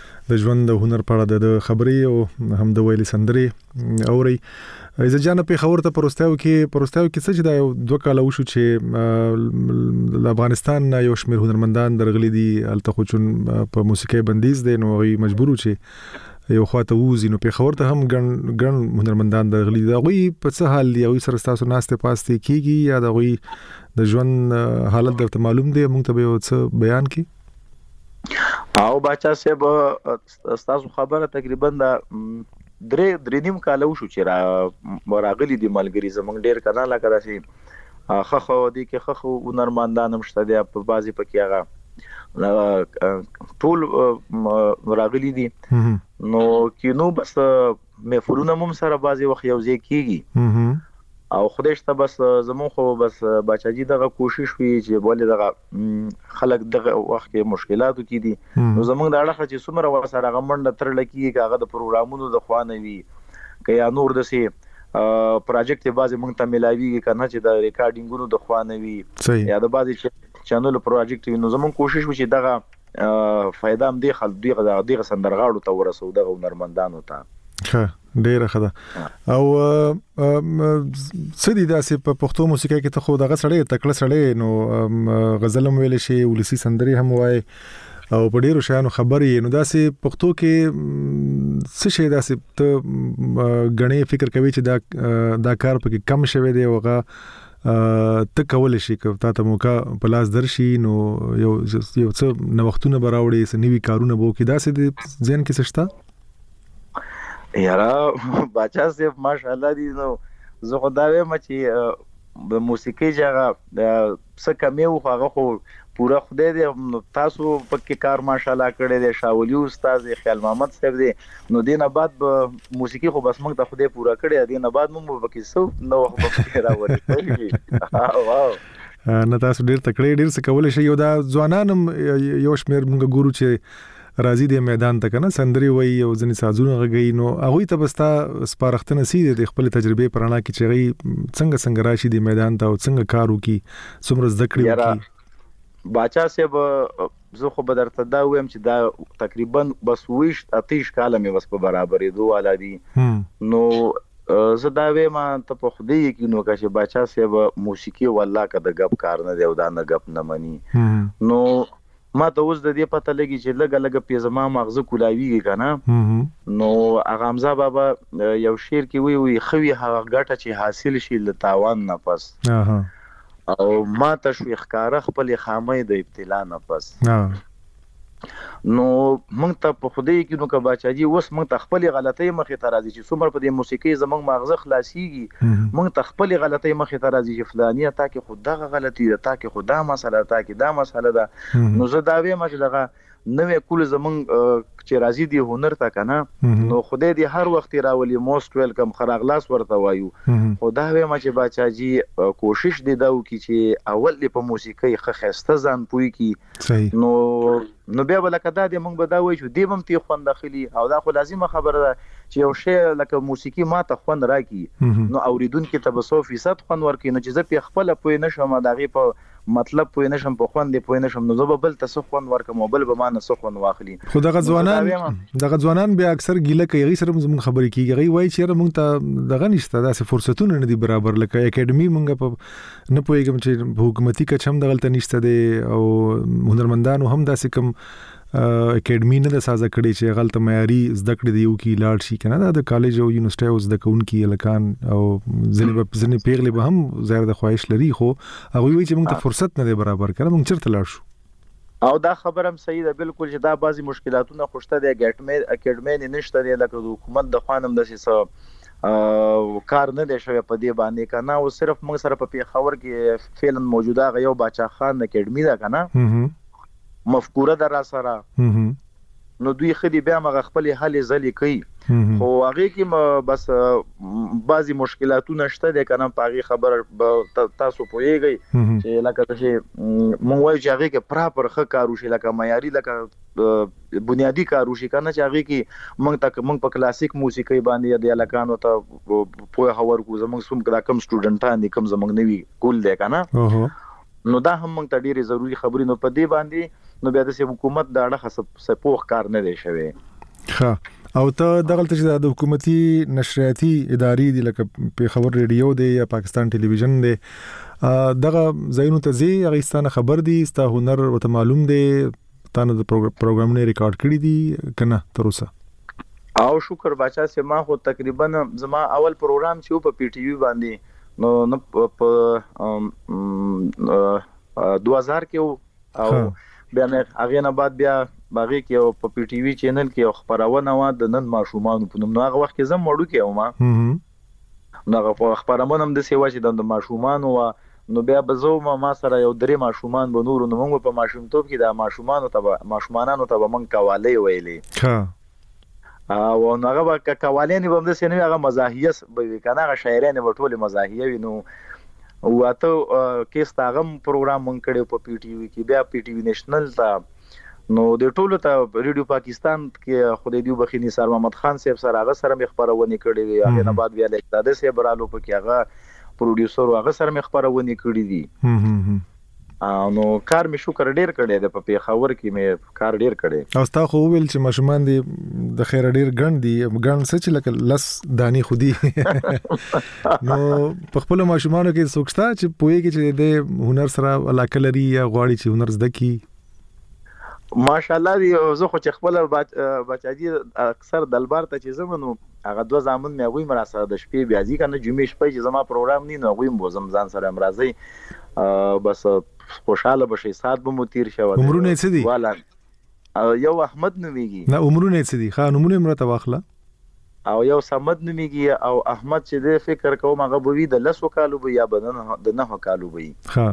د ژوند د هنر په اړه د خبرې او هم د ویلي سندرې اوري. عزت جان په خبر ته پروستاو کې څه چې دا یو 2 کال وشو چې د افغانستان یو شمېر هنرمندان درغلي دي الته خو چون په موسیقي بندیز دي نو غي مجبور چې یو خواته ووزي نو په خبر ته هم ګڼ هنرمندان درغلي دي. غوي په څه حال دی او سره تاسو ناشته پاسته کیږي یا د غوي د ژوند حالت درته معلوم دی موږ ته یو څه بیان کی او بچا صاحب تاسو خبره تقریبا د درې نیم کال وشو چې راغلي دي ملګری زمونږ ډیر کنه لکه داسې خخو دي کې خخو هنرمندان هم شته دي په بازي پکې هغه ټول راغلي دي نو کینو بس محفلونه هم سره بازي وخت یو ځای کیږي او خدای شته بس زمون خو بس بچاجي دغه کوشش وی چې بوله دغه خلک دغه وخت کې مشکلاتو کې دي نو زمون د اړه چې څومره ورسره غمنډ تر لکی کاغه د پروګرامونو د خوانه وی ک یا نور د سي پروجیکټ بازي مونږ ته ملاويږي کنه چې د ریکارډینګونو د خوانه وی یا د بازي چینل پروجیکټ نو زمون کوشش وی چې دغه فائدہ هم دی خلک دغه سندرغاړو ته ورسو دغه هنرمندانو ته ډیره ښه ده او سړي داسې په پښتو موسیقۍ کې ته خو دغه سړی تکړه سړی نو غزل هم ویل شي ولسی سندري هم وای او په ډیرو شیانو خبرې نو داسې پښتو کې څه شي داسې ته غني فکر کوي چې دا کار پکې کم شوی دی اوغه ته کول شي که تاسو موقع په لاس درشي نو یو څه نو وختونه براوړي سنوي کارونه بو کې داسې ځین کې سشتا یاره بچا صاحب ماشاءالله دي نو زه خدای ما چې د موسیقي جګه د څه کمی او هغه خو پورا خدای دې تاسو پکې کار ماشاءالله کړی دی شاولی استاد خیال محمد صاحب دی نو دینه بعد به موسیقي خو بس موږ ته خدای پورا کړی دینه بعد موږ پکې سو نو پکې راوړی واو نه تاسو ډیر تکړه ډیر څه کولای شئ یو دا ځوانانم یو شمیر موږ ګورو چې راځي د میدان ته کنه سندري وای او ځنې سازونه غږی نو هغه ته بستا سپارښتنه سي د خپل تجربه پرانا کې چې څنګه راشي د میدان ته او څنګه کارو کې څومره ذکر وکي باچا صاحب زه خو به درته دا وایم چې دا تقریبا بس 28 کاله مې بس په برابرې دوه ولادي نو زه دا وایم ته په خوده کې نو چې باچا صاحب موسیقي والله کده غب کار نه دی او دا نه غب نه مني نو ما ته اوس د دې پته لګي چې لګ په زما مغزه کولاویږي کنه نو اغامزه بابا یو شعر کې وی خوي هغه ګټه چې حاصل شي ل تاوان نه پس او ما ته شو ښکارا خپل خامې د ابتلا نه پس نو موږ ته په خدای کې نو که بچاجي اوس موږ ته خپل غلطۍ مخې ته راځي چې څومره په دې موسیقي زمونږ مغزه خلاصيږي موږ ته خپل غلطۍ مخې ته راځي چې فلانیه تا کې خود دغه غلطي ده تا کې خدا مسله تا کې دا مسله ده نو زه دا وایم چې دغه نوې کول زمونږ چې راځي دی هنر تا کنه نو خدای دې هر وخت راولي موست ویلکم خراغلاس ورته وایو خدا وایم چې بچاجي کوشش دی دا وکي چې اول په موسیقي خسته ځان پوي کی نو بیا ولکدا دې موږ به دا وایو چې دې هم تی خوند داخلي او دا خو لازمه خبره ده چې یو شی لکه موسیقي ماته خوند راکي نو اوریدونکو ته به 100% خوند ورکي نو چې زه په خپل پوي نشم دغه په مطلب پوي نشم په خوند پوي نشم نو زه بل ته خوند ورکم بل به مان سو خوند واخلي خو دغه ځوانان بیا اکثر ګیله کوي سره موږ خبرې کیږي وای چې موږ ته دغه نشته داسې فرصتونه نه دي برابر لکه اکیډمي موږ په نه پويګم چې حکومتي کچم دغلت نشته دي او هنرمندانو هم داسې کوم اکیډمي نه د سازه کړي چې غلطه معیاري زده کړې دی یو کې لاړ شي کنه د کالج او یونیورسيټي اوس د کونکي لکان او ځنې پیغلې به هم زیات د خواهش لري خو هغه وی چې موږ ته فرصت نه دی برابر کړه موږ چرته لاړ شو او دا خبره هم صحیح ده بالکل چې دا بعضی مشکلاتونه خوشته دي اکیډمي نشته دی لکه د حکومت د خوانم د سیسه کار نه دی شوی په دې باندې کنه او صرف موږ سره په پیښور کې فعلا موجوده غيو باچا خان اکیډمي ده کنه مفکوره در سره نو دوی خدي بیا مغه خپل حل زلي کوي خو هغه کې بس بعضی مشکلاتونه شته د کنه پاغي خبر تاسو پويږئ چې لکه چې مونږ وایو چې هغه کې پراپر خ کارو شي لکه معیاري لکه بنیادی کارو شي کنه چې هغه کې مونږ په کلاسیک موسیقي باندې د الکانو ته پوهه خبر کو زمونږ سوم کم سټوډنټان دي کم زمونږ نوي کول دي کنه نو دا هم موږ ته ډیره ضروری خبرې نو په دې باندې نو بیا د حکومت دا اړه سپوخ کار نه دی شوی ښه او ته دغلت چې د حکومتي نشریاتي ادارې دی لکه پیښور ریډیو دی یا پاکستان ټلویزیون دی دغه ځایونو ته زی غیستانه خبر دی ستا هنر او ته معلوم دی تانه د پروګرامونه ریکارډ کړی دی کنه تر اوسه او شکر بچا سه ما خو تقریبا زما اول پروګرام چې په پی ټی وی باندې نو په 2000 کې او بیا مې هغه نه بعد بیا باغې کې په پی ټي وی چینل کې خبرونه و د نن ماشومان په نوم. نو هغه وخت کې زم وړو کې ومه نو هغه خبرونه هم د سیوا چې د ماشومان و. نو بیا بزو ما سره یو درې ماشومان به نور نو موږ په ماشومتوب کې د ماشومانانو ته موږ قوالی ویلې او هغه به قوالین به د سینې هغه مزاحیه به کنه هغه شاعرانه به ټول مزاحیه وي. نو واته کیس تاغم پروګرام مونږ کړو په پی ټی وی کې بیا پی ټی وی نېشنل ته نو د ټولو ته ریډیو پاکستان کې خدای دی بخي نثار محمد خان صاحب سره هغه سره مخبرونه کړې هغه نه بعد بیا لیکداده سي برالو په کې هغه پروډوسر هغه سره مخبرونه کړې دي. نو کار می شکر ډیر کړی د په خبر کې می کار ډیر کړی. او ستا خو ویل چې ماشومان دي د خیر ډیر ګڼ دي ګڼ څه چې لکه لس دانی خودي نو په خپل ماشومانو کې سوچتا چې پوهیږي چې د هنر سره علاقه لري یا غواړي چې هنر زده کی. ماشاءالله دی زه خو چې خپل بچاجي اکثر دلبار ته چې زمونو هغه دوه زامن مې غوي مراسته د شپې بیا ځي کنه جمعې شپې چې زما پروګرام نه نو غوي مو ځان سره مرزي بس خوشاله بشي سات به مو تیر شو. عمرونه څه دي؟ والا یو احمد نوميږي. نه عمرونه څه دي؟ خان عمرونه مرته واخله. او یو سمد نوميږي او احمد چې د فکر کوم هغه بوي د 10 کالو به یا بدن د 9 کالو وي. ها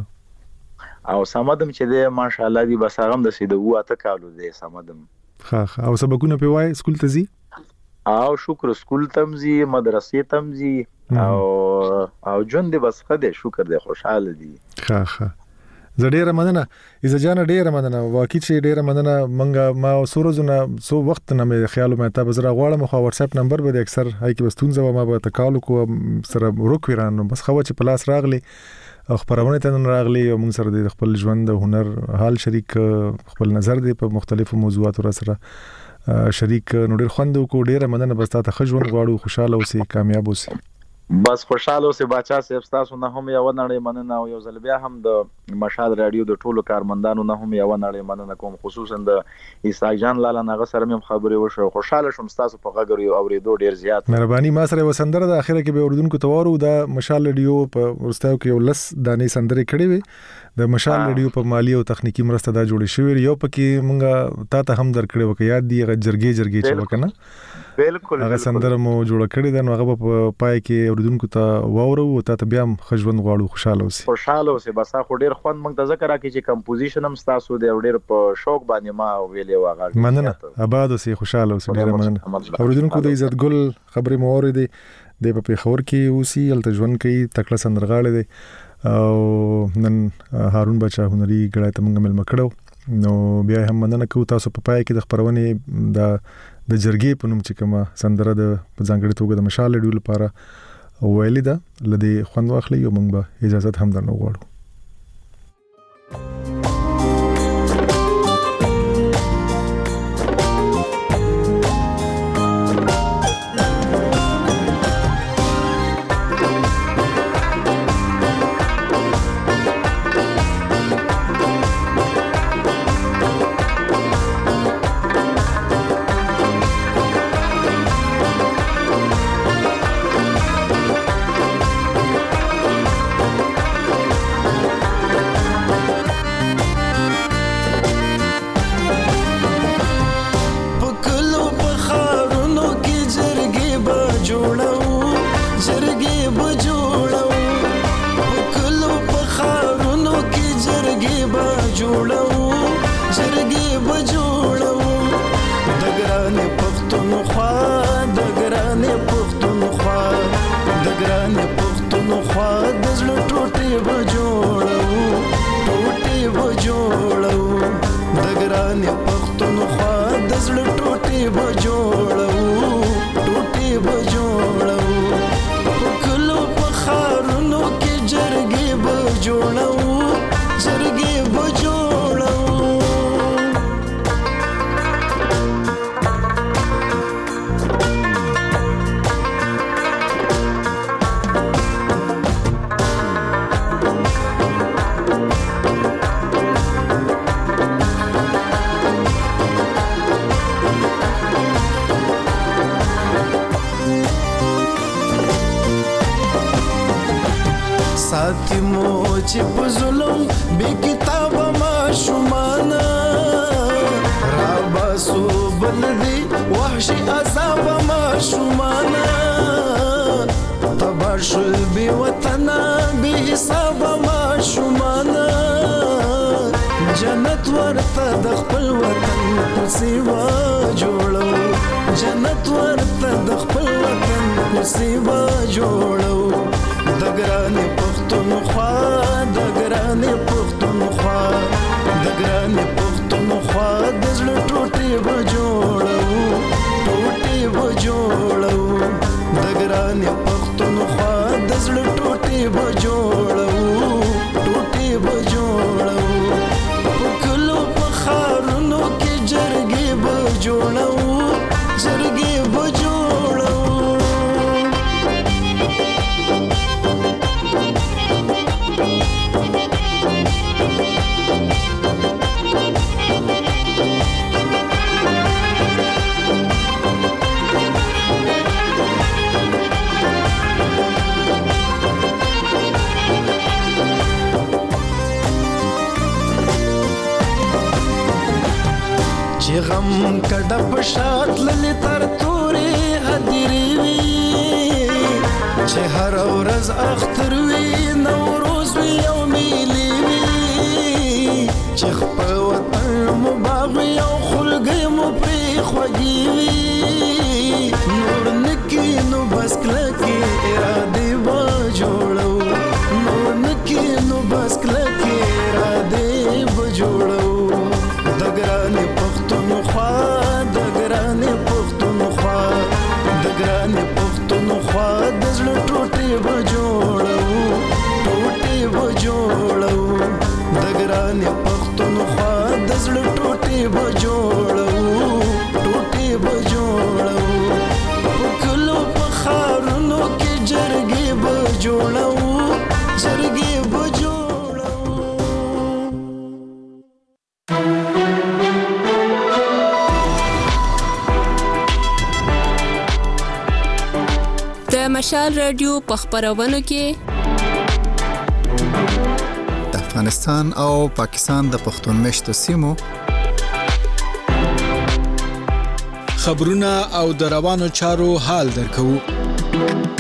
او سمدم چې د ماشاءالله دی بس هغه د سیده واته کالو دی سمدم. ها او سبقونه په وای سکول ته زی او شکر سکول تمزي مدرسې تمزي او جون دی بس خده شکر دی خوشاله دی. ها زړه مننه اذا جان ډیره مننه واقعي چې ډیره مننه منګه ما سورزونه سو وخت نه مې خیال مې ته بزره غواړم خو واتس اپ نمبر به اکثر هاي کې بستونځه ما به تکالو کو سره روکويرانو بس خو چې پلاس راغلي خبرونه ته راغلي او موږ سره د خپل ژوند د هنر حال شریک خپل نظر دی په مختلفو موضوعاتو سره شریک نو ډیر خوند کو ډیره مننه بس ته خجون غواړو خوشاله اوسئ کامیاب اوسئ. بس خوشاله اوسئ بچا صاحب تاسو نه هم یو نړۍ مننه او یو ځل بیا هم د مشهد رادیو د ټولو کارمندانو نه هم یو نړۍ مننه کوم خصوصا د اسحاق جان لاله نغه سره مم خبرې وشو خوشاله شوم تاسو په غږ یو اوریدو ډیر زیات مهرباني ما سره وسندره د اخره کې به اردوونکو توارو د مشال رادیو په ورستاو کې یو لس دانې سندرې کړې وي د مشال رادیو په مالی او تخنیکی مرسته دا جوړې شوې یو پکې مونږه تا هم درکړې وکړه یاد دی جرګې چې وکنه بالکل هغه سندره مو جوړ کړی دا نو هغه په پای کې اردوونکو ته واورو او ته بیا خجوند غواړو خوشاله اوسئ بس خو ډیر خوند مونږ ته ذکر راکې چې کمپوزیشن هم تاسو د ډیر په شوق باندې ما ویلې واغه مننه آباد اوسئ خوشاله اوسئ ډیر مننه اردوونکو د عزت ګل خبرې مو اوریدې د په خبر کې اوسئ الته ژوند کوي تکړه سندرغاړي دي او نن هارون بچا هنري غړای ته مونږ مل مکړو نو بیا هم مننه کوم تاسو په پای کې د خبرونه د جرګې په نوم چې کومه سندره د ځانګړي توګه د مشال ډیول لپاره ویلې ده لدی خوند واخلي او موږ به اجازه هم درنو غواړو. چې په ظلم بې کتابه ماشومانه بلدي وحشي عذاب ما شمانا تباشو بوطنا بحساب ما شمانا جنت ورته د خپل وطن کوسیوا جوړو جنت ورته د خپل وطن کوسیوا جوړو د ګرانې پښتونخوا د ګرانې پښتونخوا د ګرانې پښتونخوا د زړه ټوټې به جوړو ټوټې به جوړو د ګرانې پښتونخوا د زړه ټوټې به جوړو ټوټې به جوړو کلو په خارونو کې جرګې به جوړو جرګې به جوړو چې غم کډه په شات للی تر تورې هدیرې وي چې هر ورځ اختر وي نوروز وي او میلې وي چې خپل وطن مو باغ وي او خلګۍ مو پرې خوږې وي نور نکي نو بس کلکې ارادې به جوړو نور نکي نو بس کلکې ارادې به جوړو د ګرانې پښتونخوا د ګرانې پښتونخوا د ګرانې پښتونخوا د زړه ټوټې به جوړو ټوټې به جوړو د ګرانې پښتونخوا د زړه ټوټې به جوړو ټوټې به جوړو په کلو په خارونو کې جرګې به جوړو جرګې به جوړو مشال رادیو په خبرونو کې د افغانستان او پاکستان د پښتون مشتو سیمو خبرونه او د روانو چارو حال درکو